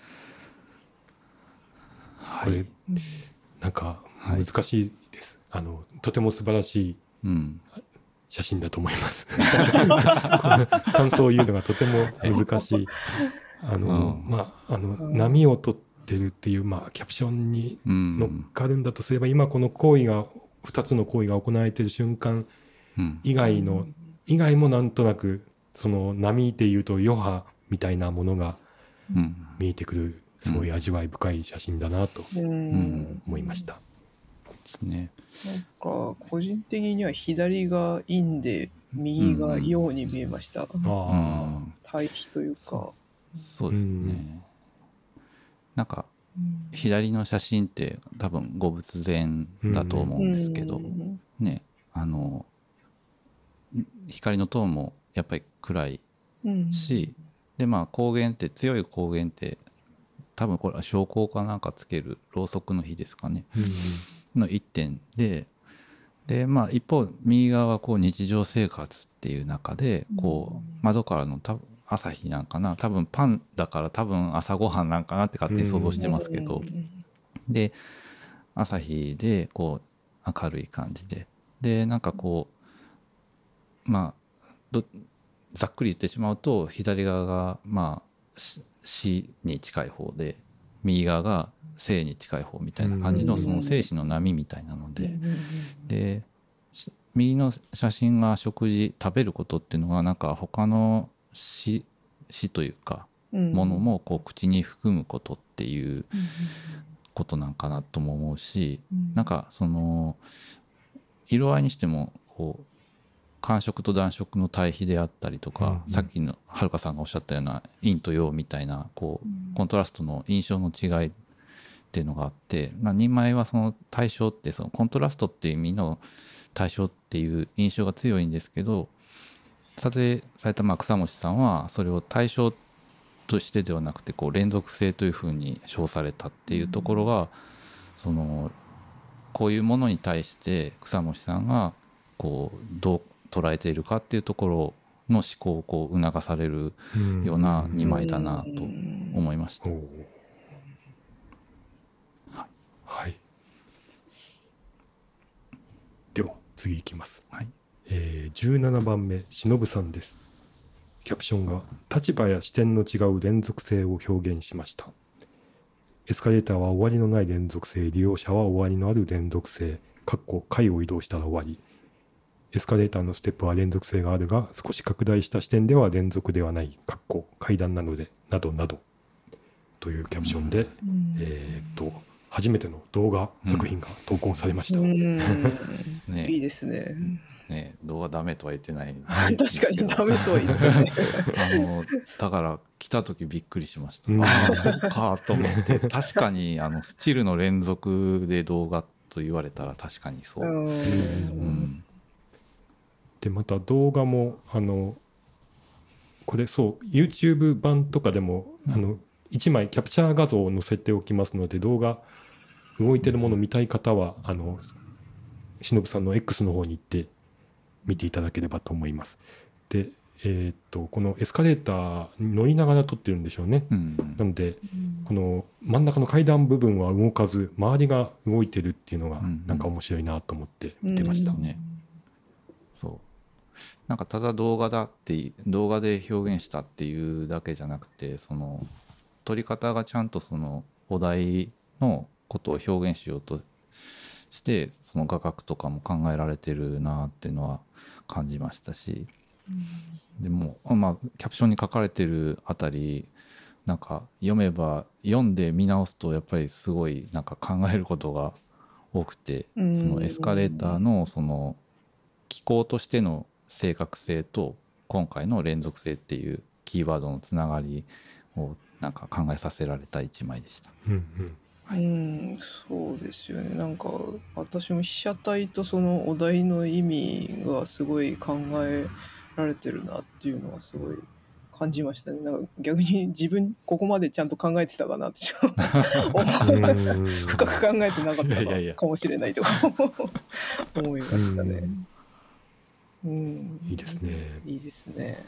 これ、はい、なんか難しいです、はい、あのとても素晴らしい写真だと思います、うん、感想を言うのがとても難しいあの、うん、まああの波を取ってるっていう、まあ、キャプションに乗っかるんだとすれば、うん、今この行為がふたつの行為が行われている瞬間以外の、うん、以外もなんとなくその波でいうと余波みたいなものが見えてくる、すごい味わい深い写真だなと思いました。 ですね。 なんか個人的には左が陰で右が陽に見えました。うん、あ対比というか。 そう、そうですね。うん、なんか左の写真って多分後仏前だと思うんですけど、うん、ね、あの光のトーンもやっぱり暗いし、うん、でまあ光源って強い光源って多分これは証拠かなんかつけるろうそくの火ですかね、うん、のいってんで、でまあ一方右側はこう日常生活っていう中でこう窓からの多分朝日なんかな、多分パンだから多分朝ごはんなんかなって勝手に想像してますけど、で朝日でこう明るい感じで、でなんかこうまあどざっくり言ってしまうと左側がまあ死に近い方で右側が生に近い方みたいな感じのその生死の波みたいなので、で右の写真が食事食べることっていうのはなんか他の死死というかものもこう口に含むことっていうことなんかなとも思うし、なんかその色合いにしてもこう寒色と暖色の対比であったりとか、うんうん、さっきのはるかさんがおっしゃったような陰と陽みたいなこうコントラストの印象の違いっていうのがあって、まあ、にまいはその対象ってそのコントラストっていう意味の対象っていう印象が強いんですけど、撮影されたまあ草餅さんはそれを対象としてではなくてこう連続性というふうに称されたっていうところが、そのこういうものに対して草餅さんがこうどう捉えているかっていうところの思考をこう促されるようなにまいだなと思いました。 はい、では次いきます、はい。えー、じゅうななばんめしのぶさんです。キャプションが立場や視点の違う連続性を表現しました。エスカレーターは終わりのない連続性、利用者は終わりのある連続性、かっこ階を移動したら終わり。エスカレーターのステップは連続性があるが、少し拡大した視点では連続ではない、かっこ階段なので、などなどというキャプションで、うん、えー、っと初めての動画作品が投稿されました。うん、 ね、いいですね。 ね、動画ダメとは言ってない確かにダメとは言ってないあのだから来た時びっくりしました、うん、ああそうかと思って確かにあのスチルの連続で動画と言われたら確かにそう、うんうん、 でまた動画もあのこれそう YouTube 版とかでも、うん、あのいちまいキャプチャー画像を載せておきますので、動画動いてるものを見たい方はあのしのぶさんの X の方に行って見ていただければと思います。で、えー、っとこのエスカレーターに乗りながら撮ってるんでしょうね、うん、なので、うん、この真ん中の階段部分は動かず周りが動いてるっていうのがなんか面白いなと思って見てました、うんうん、ね。 そうなんかただ動画だって動画で表現したっていうだけじゃなくて、その撮り方がちゃんとそのお題のことを表現しようとしてその画角とかも考えられてるなっていうのは感じましたし、うん、でもまあキャプションに書かれてるあたりなんか読めば読んで見直すとやっぱりすごいなんか考えることが多くて、そのエスカレーターのその機構としての正確性と今回の連続性っていうキーワードのつながりをなんか考えさせられた一枚でした。うんうんはい、うんそうですよね。なんか私も被写体とそのお題の意味がすごい考えられてるなっていうのはすごい感じましたね。なんか逆に自分ここまでちゃんと考えてたかなってちょっと深く考えてなかったかかもしれないとか思いましたね。 うん、いいですね。 いいですね。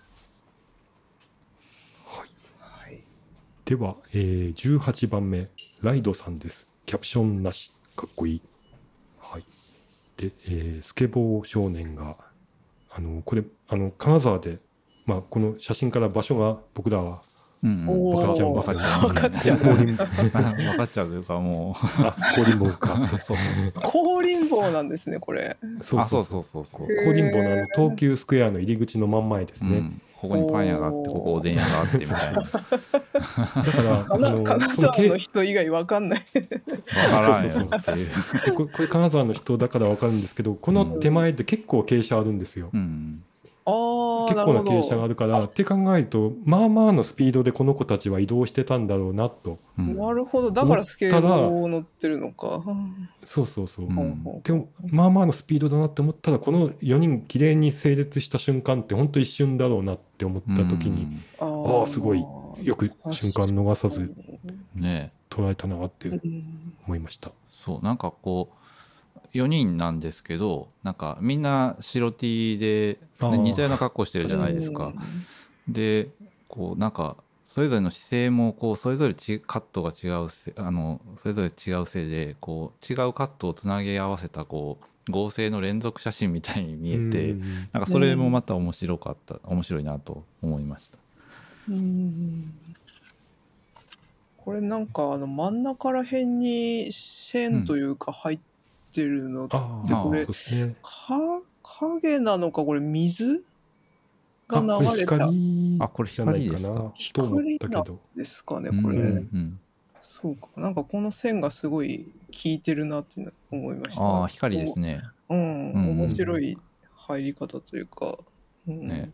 はい。はい、では、えー、じゅうはちばんめライドさんです。キャプションなし、かっこいい。はい。で、えー、スケボー少年があのこれあの金沢で、まあ、この写真から場所が僕らは分かっちゃう分かっちゃう分かっちゃう分かっちゃうというかもうあ高林坊か高林坊なんですねこれ。 そうそうそうそうそう高林坊のあの東急スクエアの入り口の真ん前ですね、うん、 ここにパン屋があってここおでん屋があってみたいなだからあの金沢の人以外分かんない分からんよっていうこれ、これ金沢の人だから分かるんですけど、この手前って結構傾斜あるんですよ、うん、 あ結構な傾斜があるからって考えるとまあまあのスピードでこの子たちは移動してたんだろうなと、 うん、なるほどだからスケボー乗ってるのか。 そうそうそう、うん、でもまあまあのスピードだなって思ったらこのよにんきれいに整列した瞬間って本当一瞬だろうなって思った時に、うん、ああすごいよく瞬間逃さず捉えたなって思いました、 ね、そうなんかこうよにんなんですけどなんかみんな白 T で、ね、似たような格好してるじゃないですか。でこうなんかそれぞれの姿勢もこうそれぞれちカットが違うせあのそれぞれ違うせいでこう違うカットをつなぎ合わせたこう合成の連続写真みたいに見えて、なんかそれもまた面白かった面白いなと思いました。うんこれなんかあの真ん中ら辺に線というか入ってるのってこれ、うん、か影なのかこれ水があ、これ流れた。 光あ、これじゃないか光ですか。 なと思った光なんけど。 ですかね、 うんこれ。 うんうん。 そうか。なんかこの線がすごい効いてるなって思いました。 ああ、光ですね。 うん、 うんうん面白い入り方というか。うんね。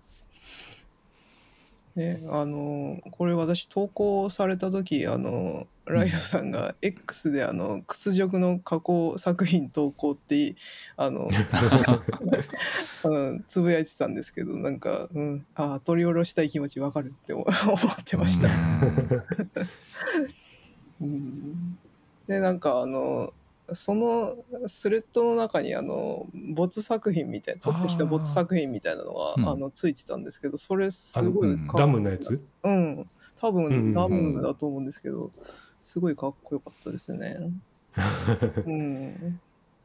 ね、あのこれ私投稿された時あのライドさんが X であの屈辱の加工作品投稿ってあのうん、つぶやいてたんですけどなんか、うん、あ取り下ろしたい気持ちわかるって思思ってました。うん、でなんかあのそのスレッドの中にあの没作品みたいな撮ってきた没作品みたいなのがうんあのついてたんですけどそれすあのごいうんかっダムのやつうん多うんうん分ダうんムだと思うんですけどすごいかっこよかったですね。うん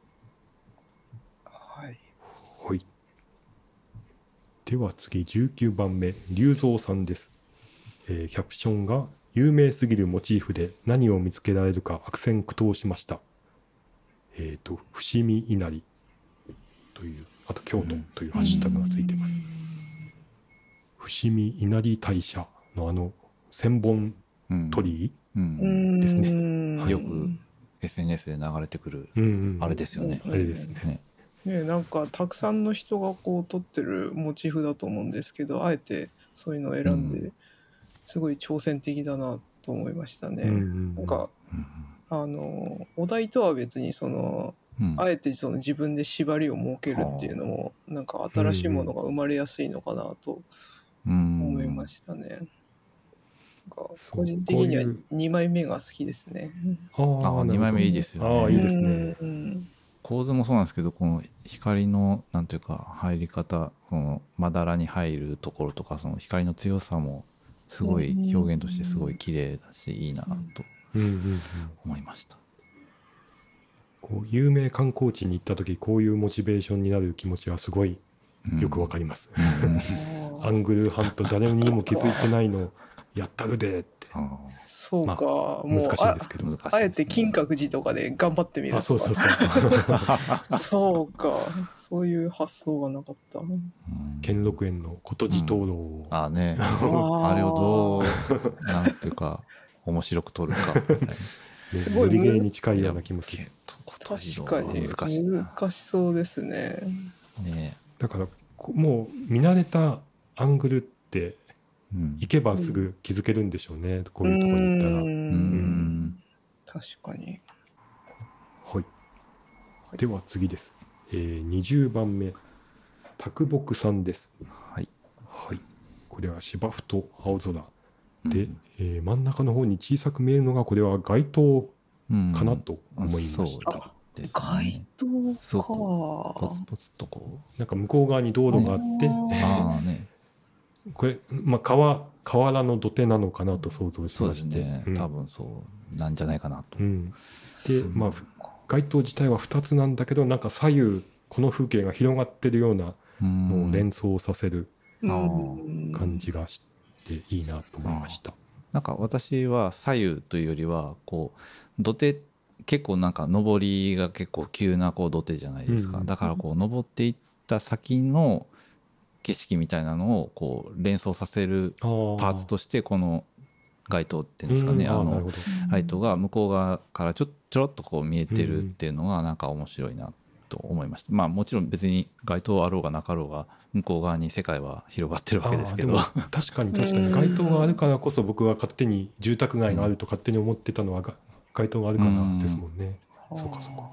はいはい。では次じゅうきゅうばんめ龍蔵さんです、えーキャプションが有名すぎるモチーフで何を見つけられるか悪戦苦闘しました。えっ、と伏見稲荷というあと京都というハッシュタグがついてます。伏見稲荷大社のあの千本鳥居うんですね。 うんはいよく エスエヌエス で流れてくるうんうんあれですよね。 あれですね。 ねね、なんかたくさんの人がこう撮ってるモチーフだと思うんですけどあえてそういうのを選んで、 うんすごい挑戦的だなと思いましたね。 うんうんうんなんかあのお題とは別にその、 うんあえてその自分で縛りを設けるっていうのもなんか新しいものが生まれやすいのかなと思いましたね。なんか個人的にはにまいめが好きですね。 ああ、 にまいめいいですよね。 ああ、いいですね。 うん構図もそうなんですけどこの光のなんていうか入り方このまだらに入るところとかその光の強さもすごい表現としてすごい綺麗だしいいなとうんうんうん思いました。 こう有名観光地に行った時こういうモチベーションになる気持ちはすごいよくわかります、うん、アングルハント誰にも気づいてないのやったるでってそうか、まあ、もう難しいんですけどあ, あえて金閣寺とかで頑張ってみるとかあそうそうそうそうかそういう発想がなかった、うん、 兼六園の琴地灯籠を、 うん、あねあれをどうなんていうか面白く撮るかみたいなすごい無理に近いような気もする。 確かに難し難しそうですね。 ねだからもう見慣れたアングルって行けばすぐ気づけるんでしょうね、うん、こういうところに行ったら。うんうん確かに。 はい。では次です。えー、にじゅうばんめ卓木さんです。 はい。 はい。これは芝生と青空。で、うんえー、真ん中の方に小さく見えるのがこれは街灯かなと思いました。 うんね、街灯か。 ポツポツとこうなんか向こう側に道路があってああ、ね、 これ、まあ、川河原の土手なのかなと想像しまして、 ねうん、多分そうなんじゃないかなと。 うん、で、まあ、街灯自体はふたつなんだけどなんか左右この風景が広がってるようなのを連想させる感じがして。いいなと思いました。 なんか私は左右というよりはこう土手結構なんか上りが結構急なこう土手じゃないですか、うんうん、だからこう登っていった先の景色みたいなのをこう連想させるパーツとしてこの街灯っていうんですかね、あのライトが向こう側からちょちょろっとこう見えてるっていうのがなんか面白いなと思いました。まあもちろん別に街灯あろうがなかろうが向こう側に世界は広がってるわけですけど確かに確かに街灯があるからこそ僕は勝手に住宅街があると勝手に思ってたのは街灯があるからですもんね。うんそうかそうか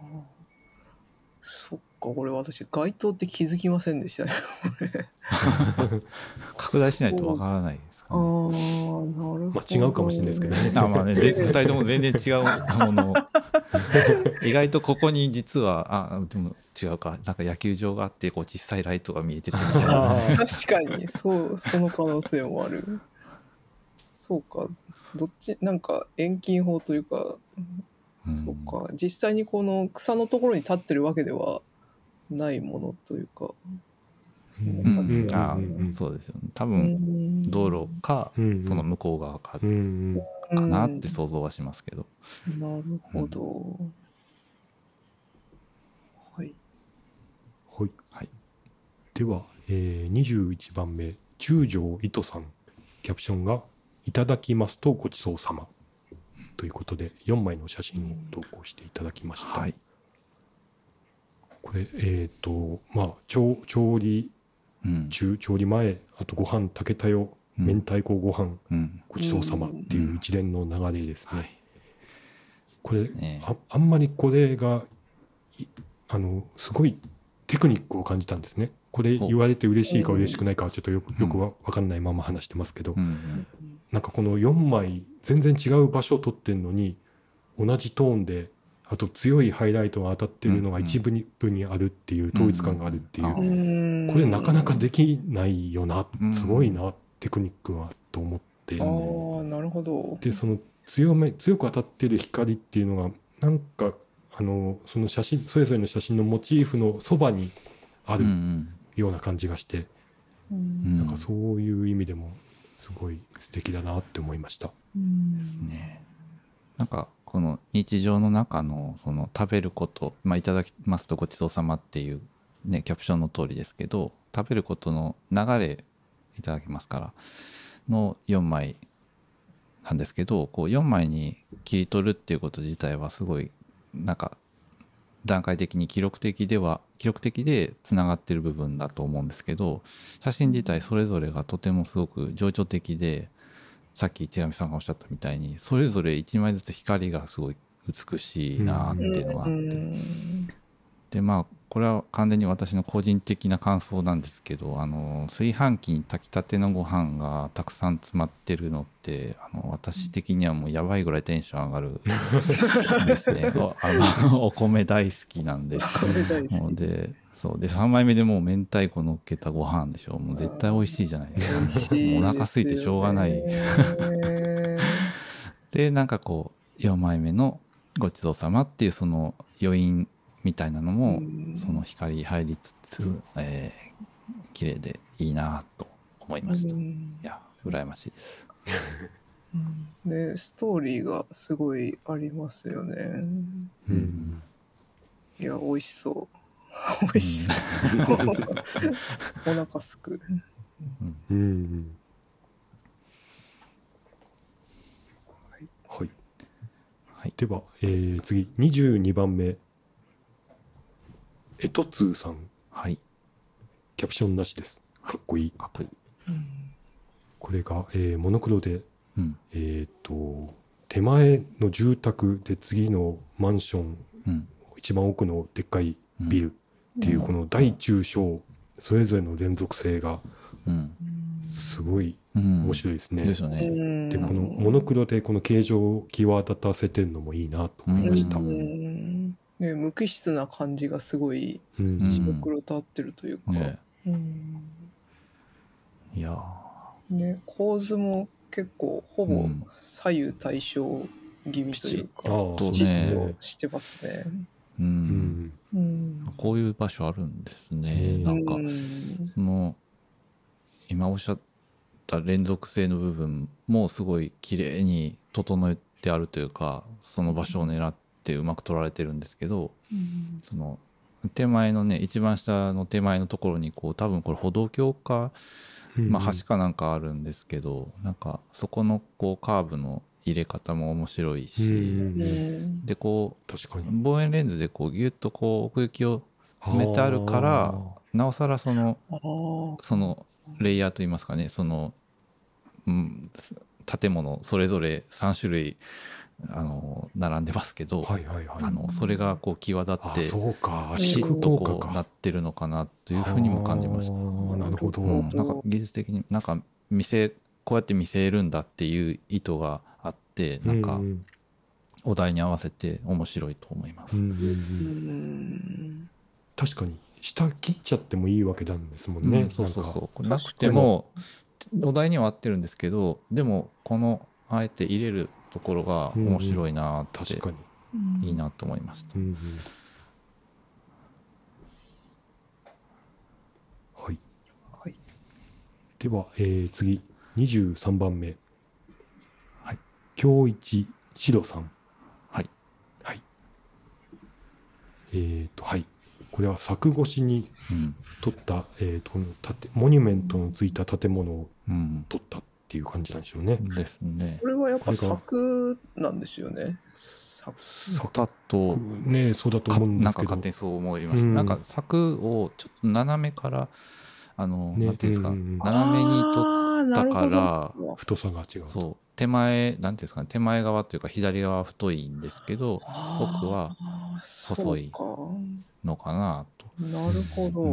そっかこれ私街灯って気づきませんでしたね拡大しないとわからないですかね。 ああなるほど、 まあ、違うかもしれないですけどねあ、まあね、ふたりとも全然違うもの意外とここに実はあでも違うかなんか野球場があってこう小さいライトが見えててみたいな確かにそうその可能性もあるそうかどっちなんか遠近法というか、うん、そうか実際にこの草のところに立ってるわけではないものというかうんうん、あそうですよね多分道路か、うん、その向こう側か、うん、かなって想像はしますけど、 うん、なるほど、うん、はい、 はいはい、 では、えー、にじゅういちばんめ中条糸さん、キャプションがいただきますとごちそうさまということでよんまいの写真を投稿していただきました。はい、これえっ、ー、とまあ調調理中、うん、調理前、あとご飯炊けたよ、うん、明太子ご飯、うん、ごちそうさまっていう一連の流れですね。うんはい、これ、ね、あ, あんまりこれがあのすごいテクニックを感じたんですね。これ言われて嬉しいか嬉しくないかはちょっとよく、よくわかんないまま話してますけど、うん、なんかこのよんまい全然違う場所を撮ってるのに同じトーンで、あと強いハイライトが当たってるのが一部にあるっていう統一感があるっていう、うん、これなかなかできないよな、すごいな、テクニックはと思って、 ああなるほど。 でその強め強く当たってる光っていうのがなんかあのその写真それぞれの写真のモチーフのそばにあるような感じがして、うん、なんかそういう意味でもすごい素敵だなって思いました。 うんですね。なんかこの日常の中のその食べること、まあ、いただきますとごちそうさまっていうねキャプションの通りですけど、食べることの流れいただきますからのよんまいなんですけど、こうよんまいに切り取るっていうこと自体はすごいなんか段階的に記録的では記録的でつながってる部分だと思うんですけど、写真自体それぞれがとてもすごく情緒的で、さっき千上さんがおっしゃったみたいにそれぞれいちまいずつ光がすごい美しいなっていうのがあって、でまあこれは完全に私の個人的な感想なんですけど、あの炊飯器に炊きたてのご飯がたくさん詰まってるのってあの私的にはもうやばいぐらいテンション上がるんですね。お, あのお米大好きなんでもうでそうでさんまいめでもう明太子乗っけたご飯でしょ、もう絶対美味しいじゃないですか。もうお腹空いてしょうがないでなんかこうよんまいめのごちそうさまっていうその余韻みたいなのもその光入りつつ、えー、綺麗でいいなと思いました。いや羨ましいです。 ね、ストーリーがすごいありますよね。うん、いや美味しそう。美味しそう。お腹すく。うん。 はい。はい。では、えー、次にじゅうにばんめ。えとつーさん、はい、キャプションなしです。かっこいい。かっこいい。うん、これが、えー、モノクロで、うん、えっと手前の住宅で次のマンション、うん、一番奥のでっかいビルっていうこの大中小それぞれの連続性がすごい面白いですね。ですよね。でこのモノクロでこの形状を際立たせてるのもいいなと思いました。 うんね、無機質な感じがすごい白黒と合ってるというか、うんねうん、いやね構図も結構ほぼ左右対称気味というか、うん、ピチッとしてますね。 うんうん、こういう場所あるんですね。なんかその今おっしゃった連続性の部分もすごい綺麗に整えてあるというか、その場所を狙ってうまく撮られてるんですけど、うん、その手前のね一番下の手前のところにこう多分これ歩道橋か、まあ、橋かなんかあるんですけど、なんかそこのこうカーブの入れ方も面白いし、うん、でこう確かに望遠レンズでこうギュッとこう奥行きを詰めてあるからなおさらそのそのレイヤーといいますかね、その、うん、建物それぞれさん種類あの並んでますけど、はいはいはい、あのそれがこう際立ってそうかシッとこうなってるのかなというふうにも感じました。 なるほど、 うん、なんか技術的になんか見せこうやって見せるんだっていう意図があってなんかお題に合わせて面白いと思います。うんうんうん、 確かに下切っちゃってもいいわけなんですもんね。うん、 そうそうそうなくてもお題には合ってるんですけど、でもこのあえて入れるところが面白いなって、うんうん、確かにいいなと思いました。うんうん、 はい、はい、では、えー、次にじゅうさんばんめ、はい、京一しろさん、はいはい、えーとはいこれは柵越しに撮った、うん、えー、とモニュメントのついた建物を撮ったっていう感じなんでしょうね。 うん、ですね。 これはやっぱ柵なんですよね。 柵だとね、そうだと思うんですけど、 なんか勝手にそう思いました。うん、なんか柵をちょっと斜めからあの、ね、なんていうんですか、うんうん、斜めに撮ったから太さが違う。 そう手前なんていうんですかね、手前側というか左側は太いんですけど、奥は細いのかなと。 なるほど。 うん、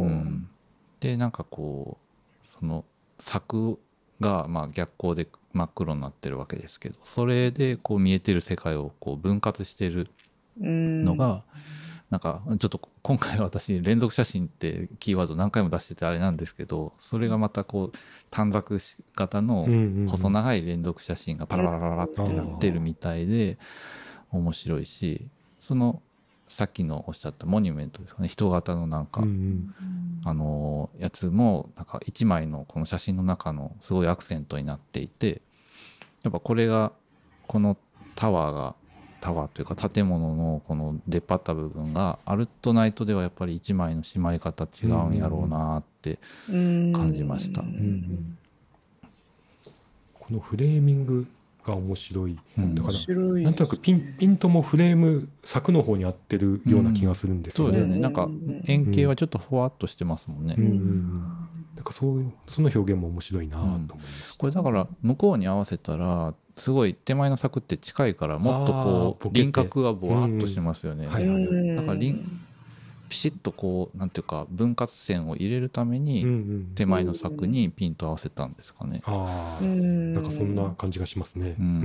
でなんかこうその柵がまあ逆光で真っ黒になってるわけですけど、それでこう見えてる世界をこう分割してるのが、なんかちょっと今回私連続写真ってキーワード何回も出しててあれなんですけど、それがまたこう短冊型の細長い連続写真がパラパラパラってなってるみたいで面白いし、そのさっきのおっしゃったモニュメントですかね、人型のなんか、うんうん、あのやつもなんか一枚のこの写真の中のすごいアクセントになっていて、やっぱこれがこのタワーがタワーというか建物のこの出っ張った部分がアルトナイトではやっぱり一枚のしまい方違うんやろうなって感じました。うんうん、 このフレーミングが面白い。だからなんとなくピンピントもフレーム柵の方に合ってるような気がするんですよね。 うん、そうですね。なんか円形はちょっとふわっとしてますもんね。うんうん、 なんかそういうその表現も面白いなと思いました。 うん、これだから向こうに合わせたらすごい手前の柵って近いからもっとこう輪郭がぼわっとしてますよね。だからピシッとこうなんていうか分割線を入れるために手前の柵にピンと合わせたんですかね。 ああ、なんかそんな感じがしますね。うんうんうん、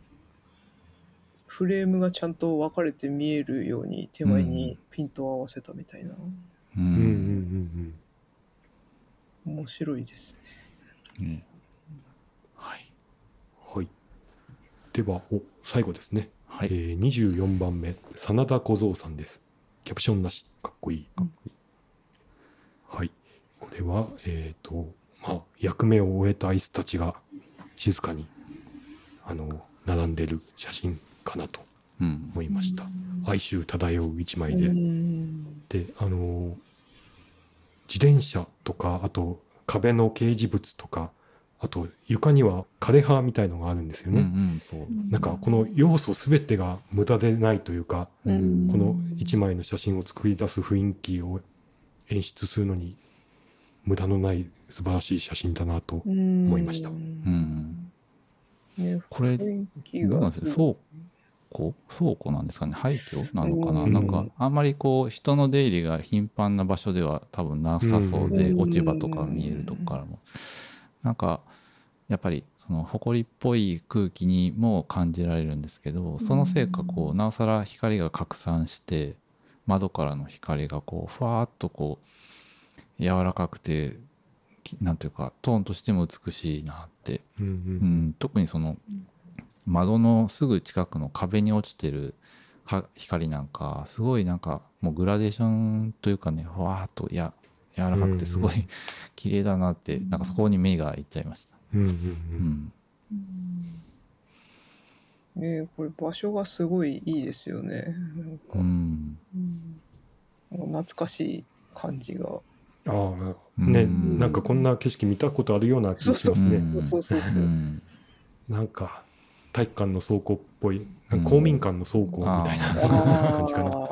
フレームがちゃんと分かれて見えるように手前にピントを合わせたみたいな。うんうんうんうん、面白いですね。ね、 はい。はい。ではお最後ですね。はい、えー、にじゅうよんばんめ真田小僧さんです。キャプションなし、かっこいい。かっこいい。はい。これは、えっと、まあ、役目を終えたアイスたちが静かに、あの、並んでる写真かなと思いました。うん、哀愁漂う一枚で。うん、で、あの、自転車とか、あと壁の掲示物とか、あと床には枯葉みたいのがあるんですよね。うんうん、そうなんかこの要素すべてが無駄でないというか、うん、この一枚の写真を作り出す雰囲気を演出するのに無駄のない素晴らしい写真だなと思いました。うんうん、これどうなんですか、倉庫倉庫なんですかね、廃墟なのかな、うん、なんかあんまりこう人の出入りが頻繁な場所では多分なさそうで、うん、落ち葉とか見えるとこからもなんかやっぱりその埃っぽい空気にも感じられるんですけど、そのせいかこうなおさら光が拡散して窓からの光がこうふわーっとこう柔らかくてなんていうかトーンとしても美しいなって、うんうんうん、特にその窓のすぐ近くの壁に落ちてる光なんかすごいなんかもうグラデーションというかね、ふわーっといや柔らかくてすごい綺麗だなって、うんうん、なんかそこに目がいっちゃいました。うんうんうん、ね、これ場所がすごいいいですよね。なんか、うんうん、懐かしい感じが。 ああね、うん、なんかこんな景色見たことあるような気がしますね。そうそうそうそう。なんか体育館の倉庫っぽい、公民館の倉庫みたいな、うん、感じかな。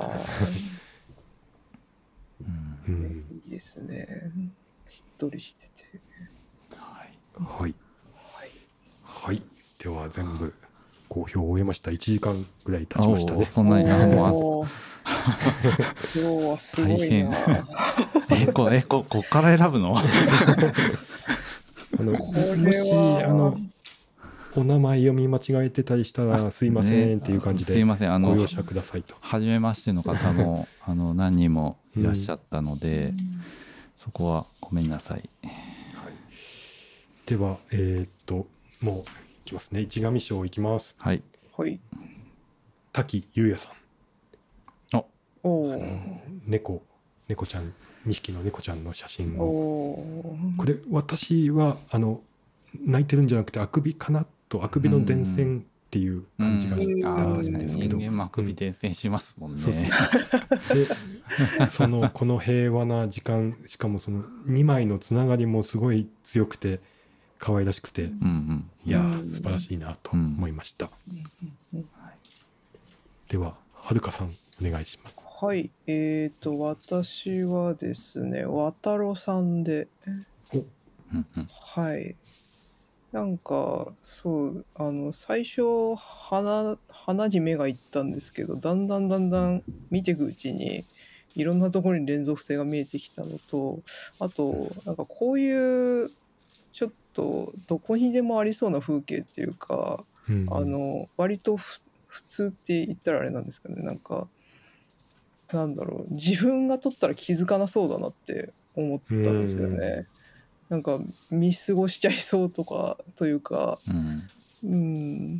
うん、いいですね。しっとりしてて。 はい。はい。はい。では全部公表を終えました。いちじかんぐらい経ちましたね。 そんなになもう今日はすごいな。 えこえここっから選ぶの？あのもしあのお名前読み間違えてたりしたらすいませんっていう感じで、 すいません、あのご容赦くださいと。 初めましての方もあの何人もいらっしゃったので、うん、そこはごめんなさい。はい、 ではえー、っともういきますね。市上賞いきます。 はい。 はい。 滝優也さん。 あ、おお。 猫猫ちゃんにひきの猫ちゃんの写真を。これ私はあの泣いてるんじゃなくてあくびかなと、あくびの伝染っていう感じがしたんですけど、 人間もあくび伝染しますもんね。そうそうでそのこの平和な時間、しかもそのにまいのつながりもすごい強くて可愛らしくて、 うんうん、 いやー素晴らしいなと思いました。 うんうん、 でははるかさんお願いします。 はい、えーと私はですね、わたろさんで、 お、 うんうん、 はい、なんかそうあの最初花花に目がいったんですけど、だんだんだんだん見ていくうちにいろんなところに連続性が見えてきたのと、あとなんかこういうちょっとどこにでもありそうな風景っていうか、 うんうん、 あの割とふ普通って言ったらあれなんですかね、なんかなんだろう、自分が撮ったら気づかなそうだなって思ったんですよね。なんか見過ごしちゃいそうとかというか、 うん、 うん、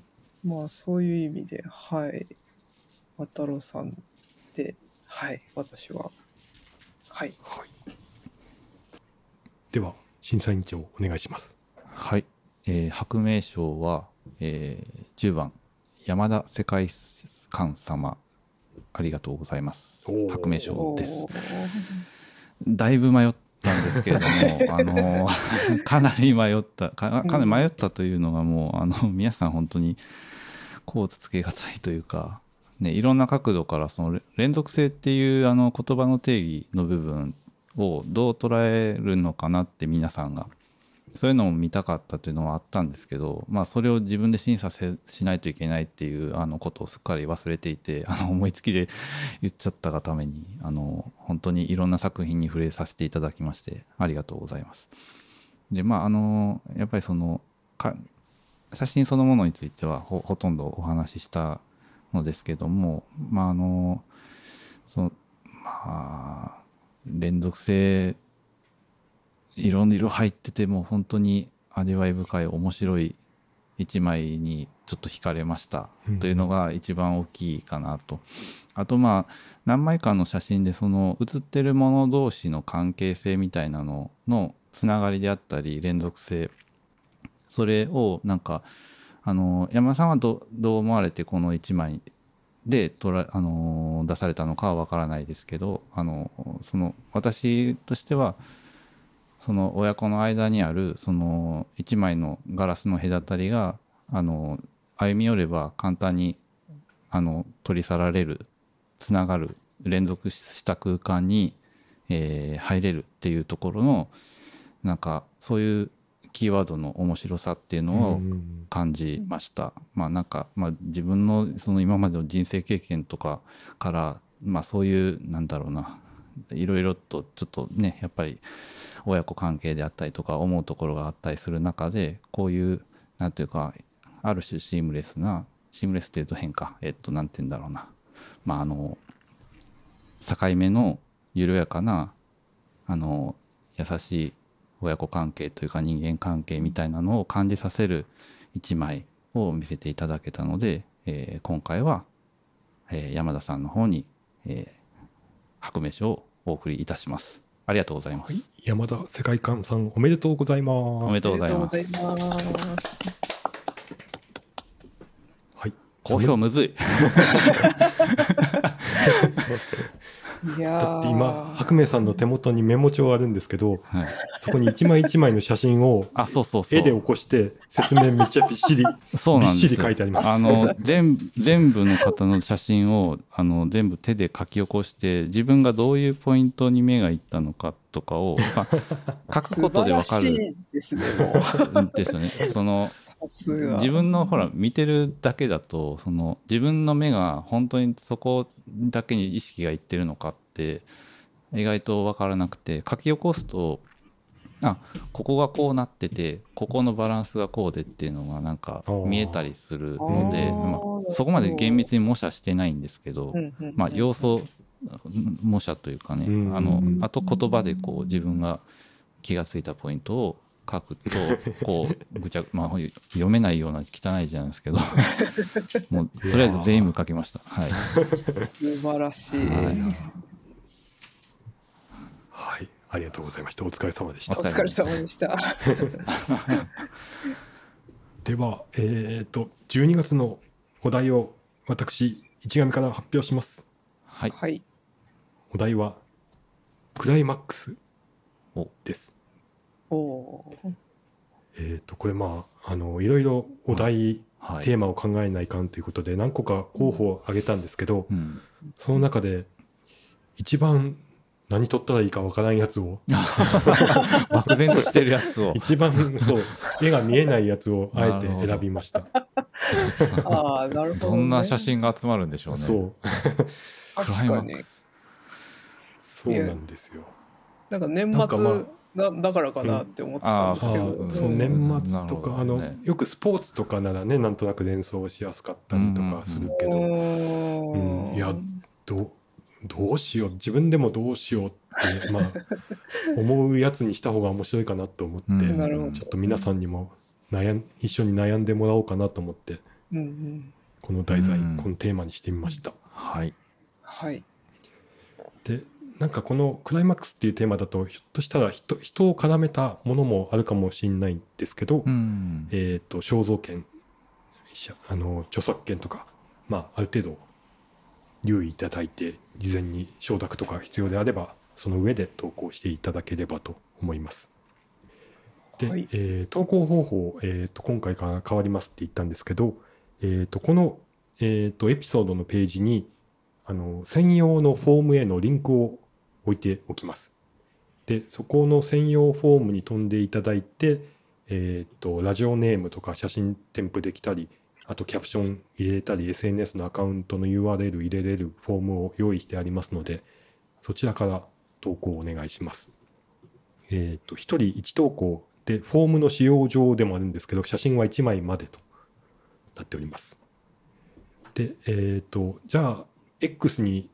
まあそういう意味で、はい、渡郎さんで、はい、私は、はい。 はい、では審査委員長お願いします。 はい、えー、白明賞は、えー、じゅうばん山田世界観様、ありがとうございます。白明賞です。だいぶ迷ったんですけれどもあのかなり迷ったか、かなり迷ったというのがもうあの皆さん本当にこうつけがたいというか、ね、いろんな角度からその連続性っていうあの言葉の定義の部分をどう捉えるのかなって皆さんがそういうのを見たかったというのはあったんですけど、まあ、それを自分で審査せしないといけないっていうあのことをすっかり忘れていて、あの思いつきで言っちゃったがためにあの本当にいろんな作品に触れさせていただきましてありがとうございます。でまああのやっぱりそのか写真そのものについては ほ, ほとんどお話ししたのですけども、まああのそのまあ連続性いろいろ入ってても本当に味わい深い面白い一枚にちょっと惹かれましたというのが一番大きいかなと。あとまあ何枚かの写真でその写ってるもの同士の関係性みたいなののつながりであったり連続性、それをなんかあの山田さんは ど, どう思われてこの一枚でとら、あの出されたのかは分からないですけど、あのその私としてはその親子の間にあるその一枚のガラスの隔たりがあの歩み寄れば簡単にあの取り去られる、つながる、連続した空間に、えー、入れるっていうところのなんかそういうキーワードの面白さっていうのを感じました。まあなんか、まあ、自分のその今までの人生経験とかから、まあ、そういうなんだろうないろいろとちょっとねやっぱり親子関係であったりとか思うところがあったりする中で、こういうなんていうかある種シームレスなシームレスっていうと変かえっとなんて言うんだろうな、まああの境目の緩やかなあの優しい親子関係というか人間関係みたいなのを感じさせる一枚を見せていただけたので、えー、今回は、えー、山田さんの方に、えー、白明賞をお送りいたします。ありがとうございます。はい、 山田世界観さんおめでとうございます。 おめでとうございます。 はい。 好評むずい。 いやだって今白明さんの手元にメモ帳あるんですけど、 はい、 そこに一枚一枚の写真を絵で起こして説明めっちゃびっしりそうなんですよ。 びっしり書いてあります。 あの 全, 全部の方の写真をあの全部手で書き起こして自分がどういうポイントに目がいったのかとかを、まあ、書くことで分かるですね、もうですよね。その自分のほら見てるだけだとその自分の目が本当にそこだけに意識がいってるのかって意外と分からなくて、書き起こすとあここがこうなっててここのバランスがこうでっていうのがなんか見えたりするので、まあ、そこまで厳密に模写してないんですけど、まあ、要素模写というかね、あのあと言葉でこう自分が気がついたポイントを書くとこうぐちゃ、まあ、読めないような汚い字なんですけどもうとりあえず全部書きました。はい、 素晴らしい。はい、 はい、ありがとうございました。お疲れ様でした。 お疲れ様でした。 では、えーと、じゅうにがつのお題を私、市上から発表します。 はい。 はい、 お題はクライマックスです。 おえっとこれまああのいろいろお題、はい、テーマを考えないかんということで何個か候補を挙げたんですけど、うん、その中で一番何取ったらいいかわからんやつを漠然としてるやつを一番そう絵が見えないやつをあえて選びました。 ああなるほど、ね、 どんな写真が集まるんでしょうね。 そうクライマックスそうなんですよ。 なんか年末だ, だからかなって思ってたんですけど、うん、 そう年末とか、ね、あのよくスポーツとかならねなんとなく連想しやすかったりとかするけど、うんうん、いやどどうしよう自分でもどうしようってまあ思うやつにした方が面白いかなと思って、うん、ちょっと皆さんにも悩ん一緒に悩んでもらおうかなと思って、うんうん、この題材、うん、このテーマにしてみました。 はいはいでなんかこのクライマックスっていうテーマだとひょっとしたら 人, 人を絡めたものもあるかもしれないんですけど、うん、えーと肖像権あの著作権とか、まあ、ある程度留意いただいて事前に承諾とか必要であればその上で投稿していただければと思います。で、はい、えー、投稿方法、えーと今回から変わりますって言ったんですけど、えーとこの、えーとエピソードのページにあの専用のフォームへのリンクを置いておきます。でそこの専用フォームに飛んでいただいて、えー、とラジオネームとか写真添付できたりあとキャプション入れたり エスエヌエス のアカウントの ユーアールエル 入れれるフォームを用意してありますのでそちらから投稿をお願いします。えー、とひとりいち投稿でフォームの使用上でもあるんですけど写真はいちまいまでとなっております。で、えー、とじゃあ X に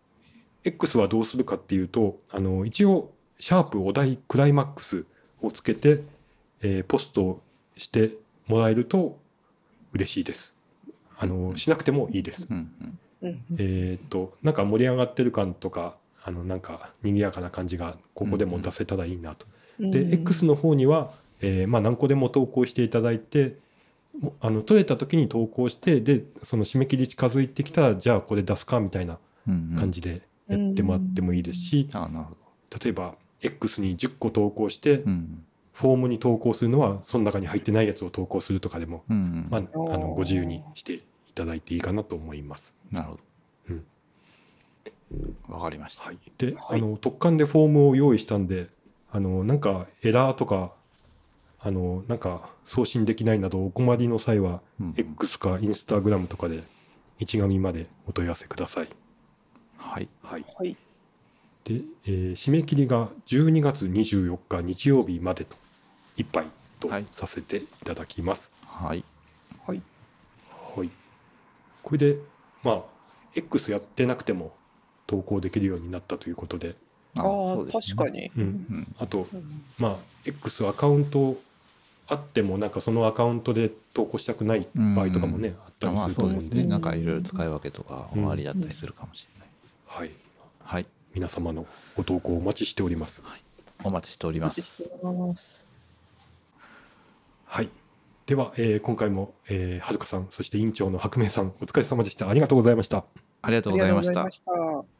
X はどうするかっていうとあの一応シャープお題クライマックスをつけて、えー、ポストしてもらえると嬉しいです。あのしなくてもいいです。うんうん、えっとなんか盛り上がってる感とかあのなんか賑やかな感じがここでも出せたらいいなと。うんうん、で X の方には、えーまあ、何個でも投稿していただいてあの取れた時に投稿してでその締め切り近づいてきたらじゃあこれ出すかみたいな感じでやってもらってもいいですし、うんうん、あなるほど例えば X にじゅっこ投稿して、うん、フォームに投稿するのはその中に入ってないやつを投稿するとかでも、うんうんまあ、あのご自由にしていただいていいかなと思います。 なるほど、うん、わかりました。 はい、で、はい、あの特貫でフォームを用意したんであのなんかエラーとかあのなんか送信できないなどお困りの際は、うん、X か Instagram とかで一紙までお問い合わせください。 はい、 はいはい、で、えー、締め切りがじゅうにがつにじゅうよっか日曜日までといっぱいとさせていただきます。 はいはい、 はい、これでまあ X やってなくても投稿できるようになったということでああ、ね、確かに、 うんうん、あと、うん、まあ X アカウントあってもなんかそのアカウントで投稿したくない場合とかもね、うん、あったりすると思うんで、まあそうですね、 なんかいろいろ使い分けとか終わりだったりするかもしれない、 うん、はい、 はい、 皆様のご投稿お待ちしております、 はい、お待ちしております。 はい、では、えー、今回も、えー、はるかさんそして委員長の白明さんお疲れ様でした。ありがとうございました。 ありがとうございました。